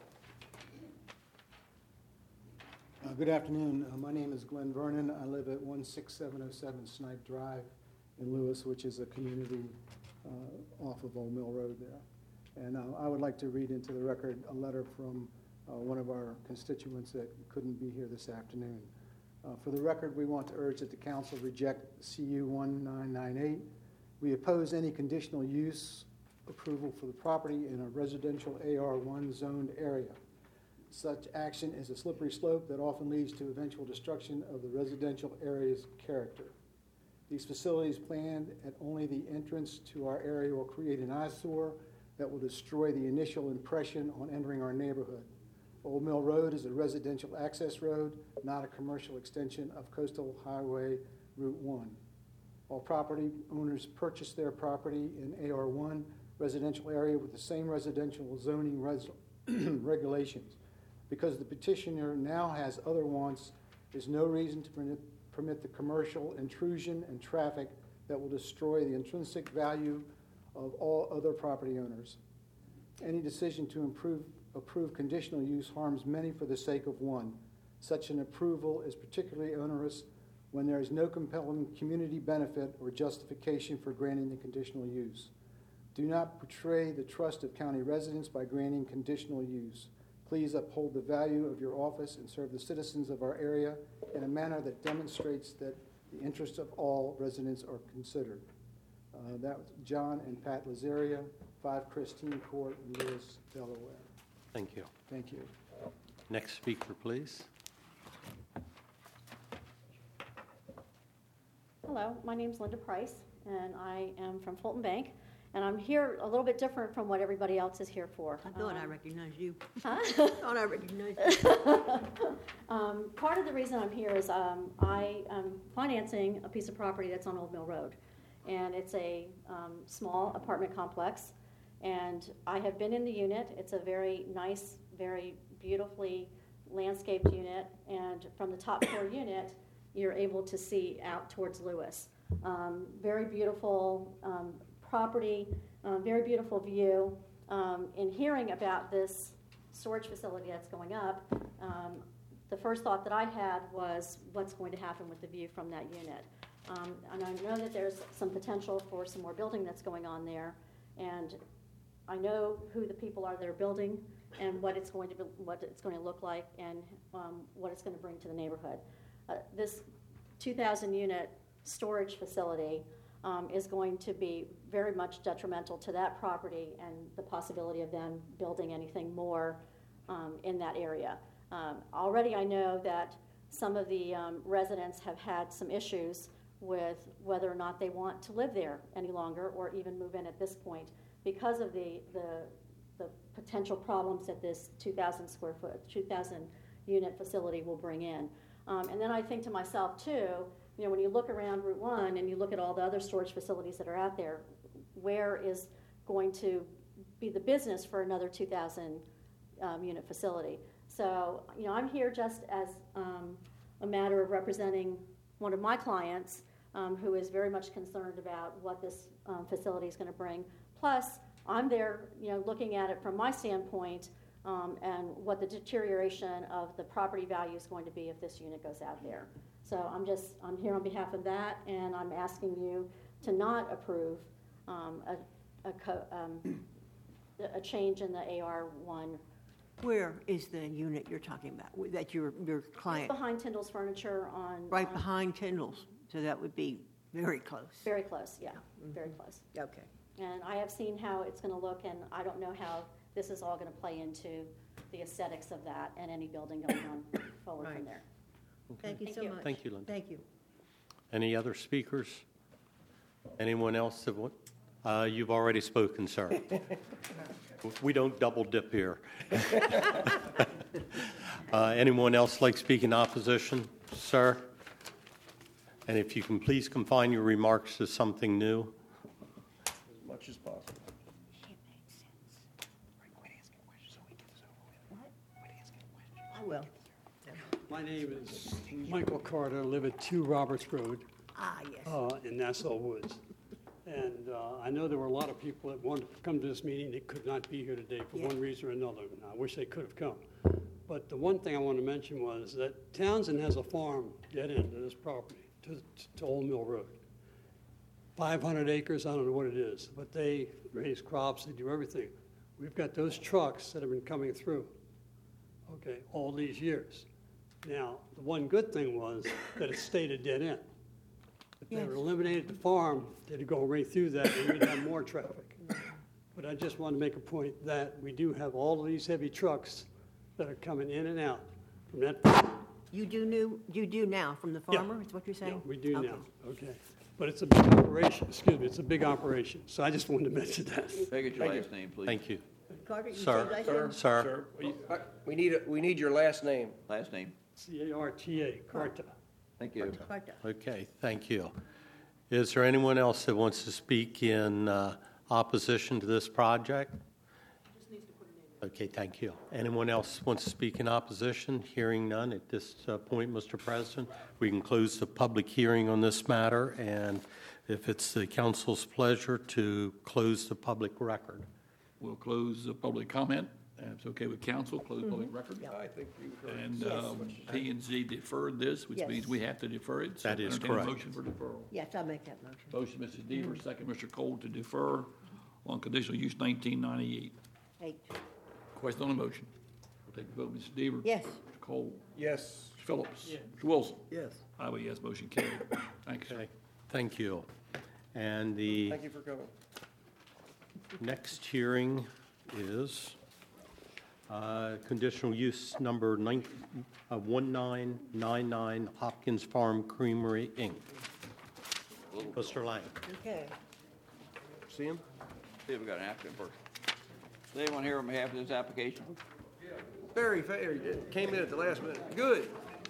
Good afternoon. My name is Glenn Vernon. I live at 16707 Snipe Drive in Lewis, which is a community off of Old Mill Road there. And I would like to read into the record a letter from one of our constituents that couldn't be here this afternoon. For the record, we want to urge that the council reject CU 1998. We oppose any conditional use approval for the property in a residential AR1 zoned area. Such action is a slippery slope that often leads to eventual destruction of the residential area's character. These facilities planned at only the entrance to our area will create an eyesore that will destroy the initial impression on entering our neighborhood. Old Mill Road is a residential access road, not a commercial extension of Coastal Highway Route 1. All property owners purchase their property in AR1 residential area with the same residential zoning regulations. Because the petitioner now has other wants, there's no reason to permit the commercial intrusion and traffic that will destroy the intrinsic value of all other property owners. Any decision to approve conditional use harms many for the sake of one. Such an approval is particularly onerous when there is no compelling community benefit or justification for granting the conditional use. Do not betray the trust of county residents by granting conditional use. Please uphold the value of your office and serve the citizens of our area in a manner that demonstrates that the interests of all residents are considered. That was John and Pat Lazaria, 5 Christine Court, Lewis, Delaware. Thank you. Thank you. Next speaker, please. Hello, my name's Linda Price, and I am from Fulton Bank. And I'm here a little bit different from what everybody else is here for. I thought I recognized you. Huh? I thought I recognized you. Part of the reason I'm here is I am financing a piece of property that's on Old Mill Road. And it's a small apartment complex. And I have been in the unit. It's a very nice, very beautifully landscaped unit. And from the top floor unit, you're able to see out towards Lewis. Very beautiful property, very beautiful view. In hearing about this storage facility that's going up, the first thought that I had was what's going to happen with the view from that unit. And I know that there's some potential for some more building that's going on there, and I know who the people are that are building and what it's going to look like, and what it's going to bring to the neighborhood. This 2,000 unit storage facility is going to be very much detrimental to that property and the possibility of them building anything more in that area. Already I know that some of the residents have had some issues with whether or not they want to live there any longer or even move in at this point because of the potential problems that this 2,000 unit facility will bring in. And then I think to myself too, you know, when you look around Route 1 and you look at all the other storage facilities that are out there, where is going to be the business for another 2,000 unit facility? So, you know, I'm here just as a matter of representing one of my clients who is very much concerned about what this facility is going to bring. Plus, I'm there, you know, looking at it from my standpoint and what the deterioration of the property value is going to be if this unit goes out there. So I'm here on behalf of that, and I'm asking you to not approve a change in the AR1. Where is the unit you're talking about, that your client? It's behind Tyndall's Furniture on... Right behind Tyndall's, so that would be very close. Very close, yeah, very close. Okay. And I have seen how it's going to look, and I don't know how this is all going to play into the aesthetics of that and any building going on forward from there. Okay. Thank you so much. Thank you, Linda. Thank you. Any other speakers? Anyone else? You've already spoken, sir. We don't double dip here. Anyone else like speaking opposition, sir? And if you can please confine your remarks to something new. As much as possible. I will. My name is Michael Carter. I live at 2 Roberts Road. Yes. In Nassau Woods. And I know there were a lot of people that wanted to come to this meeting that could not be here today for one reason or another. And I wish they could have come. But the one thing I want to mention was that Townsend has a farm dead end to this property, to Old Mill Road. 500 acres, I don't know what it is, but they raise crops, they do everything. We've got those trucks that have been coming through. okay, all these years. Now, the one good thing was that it stayed a dead end. If they were eliminated the farm, they'd go right through that and we'd have more traffic. But I just want to make a point that we do have all of these heavy trucks that are coming in and out from that farm. You do now from the farmer, is what you're saying? Yeah, we do Okay. now, okay. But it's a big operation, excuse me, it's a big operation. So I just wanted to mention that. Can I get your last name, please? Thank you. Carter, you Sir. said last name? Sir. We need your last name. Last name. C-A-R-T-A, Carta. Thank you. Carter. Okay, thank you. Is there anyone else that wants to speak in opposition to this project? Okay, thank you. Anyone else wants to speak in opposition? Hearing none at this point, Mr. President, we can close the public hearing on this matter, and if it's the council's pleasure to close the public record. We'll close the public comment. If it's okay with council, close public record. I think we heard. And P and Z deferred this, which Yes. means we have to defer it. So That is entertain a correct. motion for deferral. Yes, I'll make that motion. Motion, Mrs. Deaver, second, Mr. Cole, to defer on conditional use 1998. 8. Question on the motion. We'll take the vote. Mrs. Deaver? Yes. Mr. Cole? Yes. Mr. Phillips? Mr. Wilson? Yes. I vote yes, motion carried. Thanks. Okay, thank you. And the Thank you for coming. next hearing is conditional use number 1999 Hopkins Farm Creamery, Inc. Mr. Lang. Okay. See him? See if we got an applicant first. Is anyone here on behalf of this application? Barry Fair came in at the last minute. Good.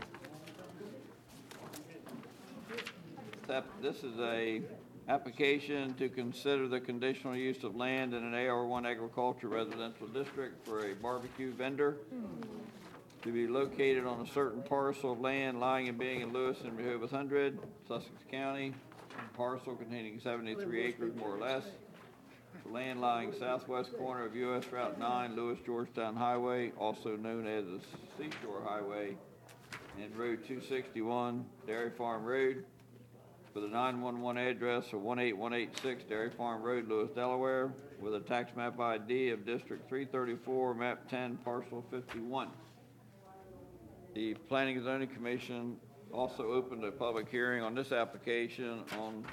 This is a application to consider the conditional use of land in an AR1 agriculture residential district for a barbecue vendor to be located on a certain parcel of land lying and being in Lewis and Rehoboth Hundred, Sussex County, a parcel containing 73 acres more or less. The land lying southwest corner of US Route 9, Lewis-Georgetown Highway, also known as the Seashore Highway, and Road 261, Dairy Farm Road, with a 911 address of 18186 Dairy Farm Road, Lewis, Delaware, with a tax map ID of District 334, Map 10, Parcel 51. The Planning and Zoning Commission also opened a public hearing on this application on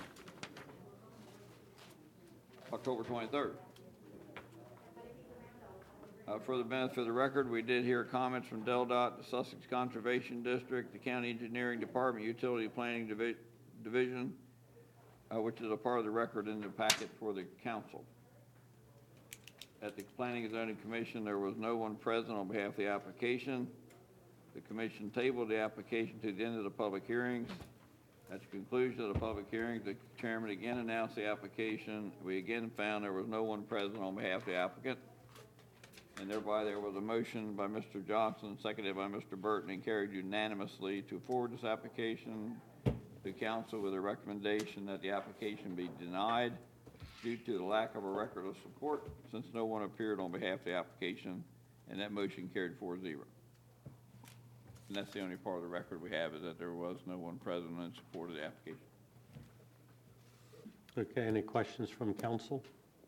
October 23rd. For the benefit of the record, we did hear comments from DelDOT, the Sussex Conservation District, the County Engineering Department, Utility Planning Division, which is a part of the record in the packet for the council. At the Planning and Zoning Commission, there was no one present on behalf of the application. The commission tabled the application to the end of the public hearings. At the conclusion of the public hearings, the chairman again announced the application. We again found there was no one present on behalf of the applicant. And thereby there was a motion by Mr. Johnson, seconded by Mr. Burton, and carried unanimously to forward this application to council with a recommendation that the application be denied due to the lack of a record of support, since no one appeared on behalf of the application, and that motion carried 4-0. And that's the only part of the record we have, is that there was no one present in support of the application. Okay, any questions from council?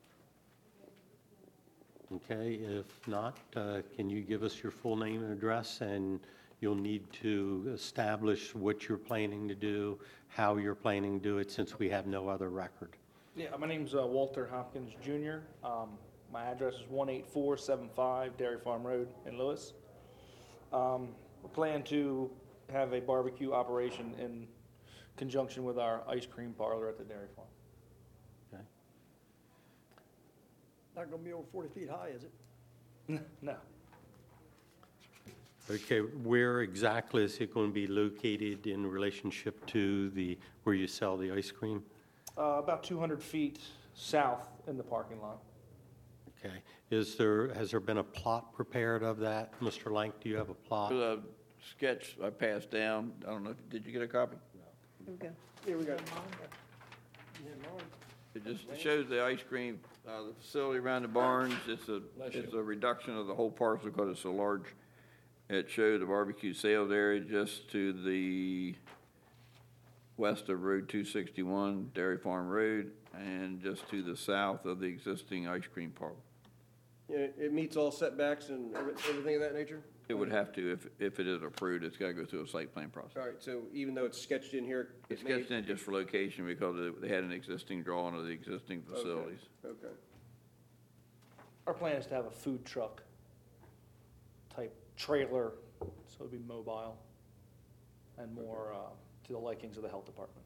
Okay, if not, can you give us your full name and address, and you'll need to establish what you're planning to do, how you're planning to do it, since we have no other record. Yeah, my name's Walter Hopkins Jr. My address is 18475 Dairy Farm Road in Lewis. We plan to have a barbecue operation in conjunction with our ice cream parlor at the dairy farm. Okay. Not gonna be over 40 feet high, is it? No. Okay, where exactly is it going to be located in relationship to where you sell the ice cream? About 200 feet south in the parking lot. Okay. Has there been a plot prepared of that? Mr. Lank, do you have a plot? There's a sketch I passed down. I don't know, did you get a copy? Here we go. Here we go. It just shows the ice cream, the facility around the barns. It's a reduction of the whole parcel because it's so large. It showed the barbecue sales area just to the west of Road 261, Dairy Farm Road, and just to the south of the existing ice cream parlor. Yeah, it meets all setbacks and everything of that nature? It would have to, if it is approved, it's got to go through a site plan process. All right, so even though it's sketched in here. It's sketched in just for location because they had an existing drawing of the existing facilities. Okay. Our plan is to have a food truck type trailer, so it'd be mobile and more to the likings of the health department.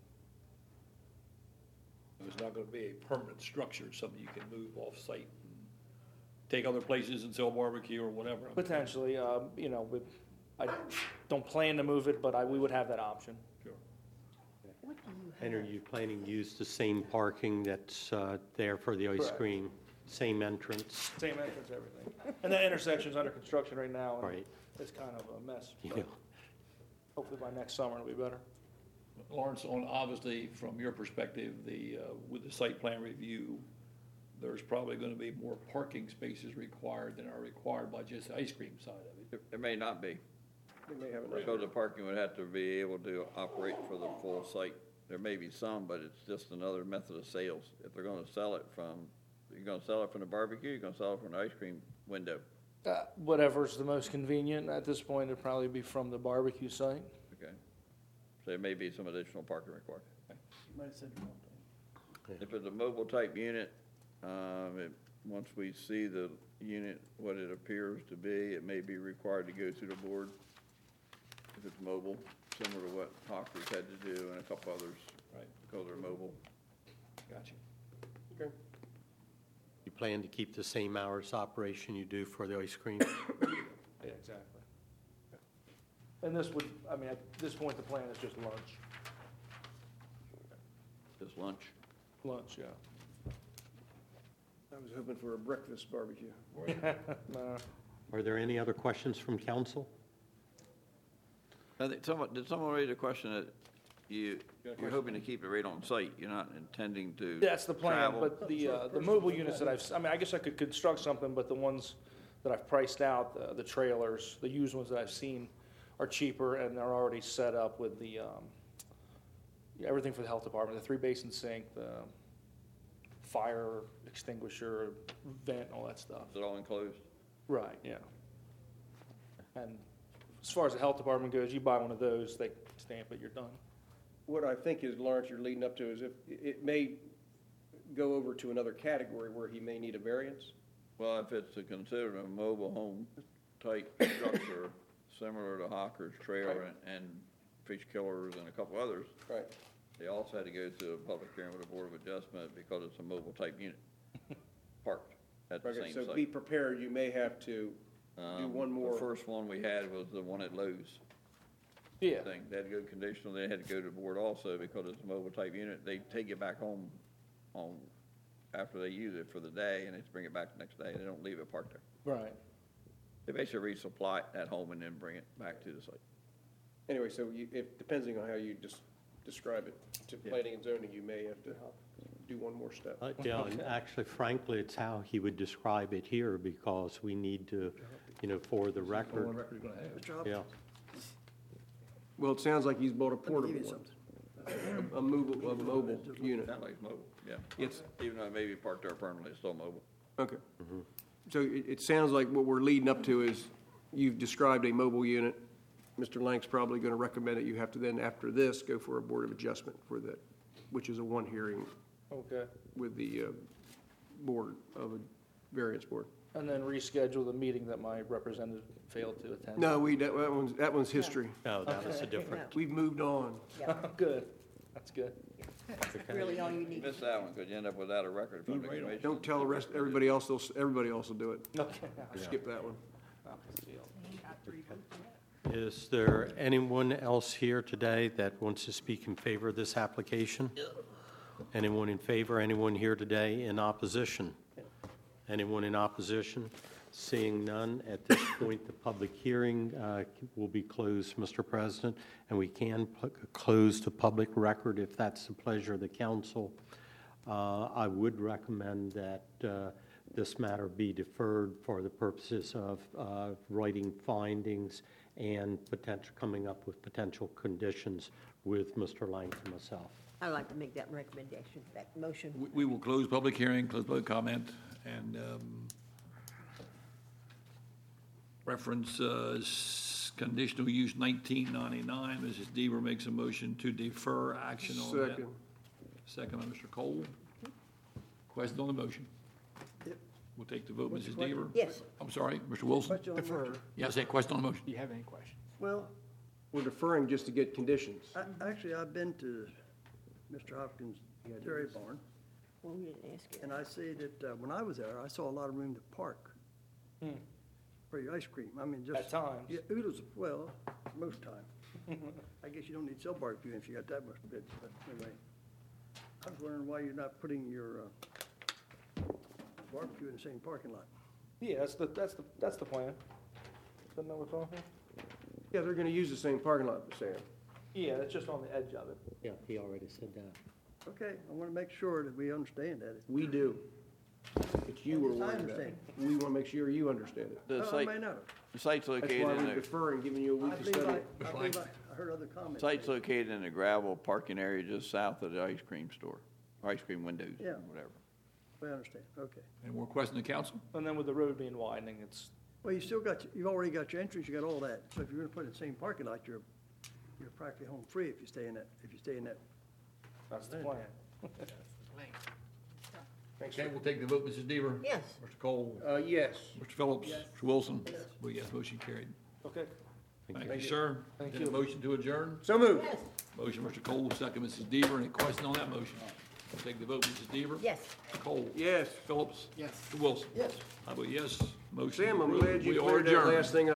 It's not gonna be a permanent structure, something you can move off-site and take other places and sell barbecue or whatever. Potentially, you know, I don't plan to move it, but we would have that option. Sure. And are you planning to use the same parking that's there for the ice Correct. cream? Same entrance? Same entrance, everything. And that intersection's under construction right now. and Right. It's kind of a mess. Yeah. but Hopefully by next summer it'll be better. Lawrence, obviously, from your perspective, with the site plan review, there's probably gonna be more parking spaces required than are required by just the ice cream side of it. It may not be. We may have Because the parking would have to be able to operate for the full site. There may be some, but it's just another method of sales. If they're gonna sell it from, you're gonna sell it from the barbecue, you're gonna sell it from the ice cream window. Whatever's the most convenient at this point, it'd probably be from the barbecue site. Okay. So there may be some additional parking required. You might have said something. If it's a mobile type unit, once we see the unit, what it appears to be, it may be required to go through the board. If it's mobile, similar to what Hawkers had to do and a couple others. Right. Because they're mobile. Gotcha. Okay. You plan to keep the same hours operation you do for the ice cream? Yeah, exactly. And this would, I mean, at this point, the plan is just lunch. Just lunch. Lunch, yeah. I was hoping for a breakfast barbecue. No. Are there any other questions from council? I think did someone raise a question that you're hoping to keep it right on site? You're not intending to That's the plan, travel? but the mobile units that I mean, I guess I could construct something, but the ones that I've priced out, the trailers, the used ones that I've seen are cheaper and they're already set up with the, everything for the health department, the 3-basin sink, the fire extinguisher, vent, all that stuff. Is it all enclosed? Right, yeah. And as far as the health department goes, you buy one of those, they stamp it, you're done. What I think is, Lawrence, you're leading up to is if it may go over to another category where he may need a variance. Well, if it's considered a mobile home type structure, similar to Hawker's trailer and Fish Killers and a couple others. Right. They also had to go to a public hearing with a board of adjustment because it's a mobile type unit parked at the Okay, same so site. be prepared, you may have to do one more. The first one we had was the one at Lowe's. Yeah. Thing. They had to go conditional, they had to go to the board also because it's a mobile type unit. They take it back home after they use it for the day and they bring it back the next day. They don't leave it parked there. Right. They basically resupply it at home and then bring it back to the site. Anyway, so depending on how you describe it to planning and zoning, you may have to do one more step. Yeah, and actually, frankly, it's how he would describe it here because we need to, for the record. Only record you're gonna have. Yeah. Well, it sounds like he's bought a portable one. A mobile unit. Sounds like it's mobile, yeah. It's, Even though it may be parked there permanently, it's still mobile. okay. So it sounds like what we're leading up to is you've described a mobile unit. Mr. Lank's probably going to recommend that you have to then, after this, go for a board of adjustment for that, which is a one hearing Okay. with the board of a variance board. And then reschedule the meeting that my representative failed to attend. No, that one's history. No, that was a different. We've moved on. Good. That's good. Really all you need. Miss that one, because you end up without a record from the commission. Don't tell the rest, everybody else will do it. Okay. Skip that one. Is there anyone else here today that wants to speak in favor of this application? Anyone in favor? Anyone here today in opposition? Anyone in opposition? Seeing none, at this point, the public hearing will be closed, Mr. President, and we can close the public record if that's the pleasure of the council. I would recommend that this matter be deferred for the purposes of writing findings and coming up with potential conditions with Mr. Lang and myself. I'd like to make that recommendation, that motion. We will close public hearing, close public comment, and Reference conditional use 1999. Mrs. Deaver makes a motion to defer action on that. Second. Second by Mr. Cole. Question on the motion. Yep. We'll take the vote. What's Mrs. the question? Deaver? Yes. I'm sorry, Mr. Wilson? Question on the Defer. motion. Yeah, I said question on the motion. Do you have any questions? Well, We're deferring just to get conditions. actually, I've been to Mr. Hopkins' dairy barn, Well, we didn't ask you. and I see that when I was there, I saw a lot of room to park for your ice cream. I mean, just. At times. Yeah, oodles, well, most time. I guess you don't need to sell barbecue if you got that much bid, but anyway. I was wondering why you're not putting your barbecue in the same parking lot. Yeah, that's the plan. Isn't that what's on here? Yeah, they're gonna use the same parking lot, Sam. Yeah, it's just on the edge of it. Yeah, he already said that. Okay, I want to make sure that we understand that. We do. It's you we're Yes, I worried about. understand. We wanna make sure you understand it. The I site, may not. the site's That's located why in we're the, deferring, giving you a I week to believe study. I heard other comments. site's located in a gravel parking area just south of the ice cream store, or ice cream windows, Yeah. whatever. I understand, okay. Any more questions, the council? And then with the road being widening, it's, Well, you've already got your entrance, you got all that. So if you're gonna put it in the same parking lot, you're practically home free if you stay in that, that's the plan. Okay, we'll take the vote. Mrs. Deaver? Yes. Mr. Cole? Yes. Mr. Phillips? Mr. Wilson? Well, yes, motion carried. Okay. Thank you, sir. Thank Is there a you. motion to adjourn? So moved. Yes. Motion, Mr. Cole, second, Mrs. Deaver. Any question on that motion? We'll take the vote. Mrs. Deaver? Yes. Mr. Cole? Yes. Phillips? Yes. Mr. Wilson? Yes. I vote yes. Motion Sam, I'm approved. glad you We are cleared that adjourned. last thing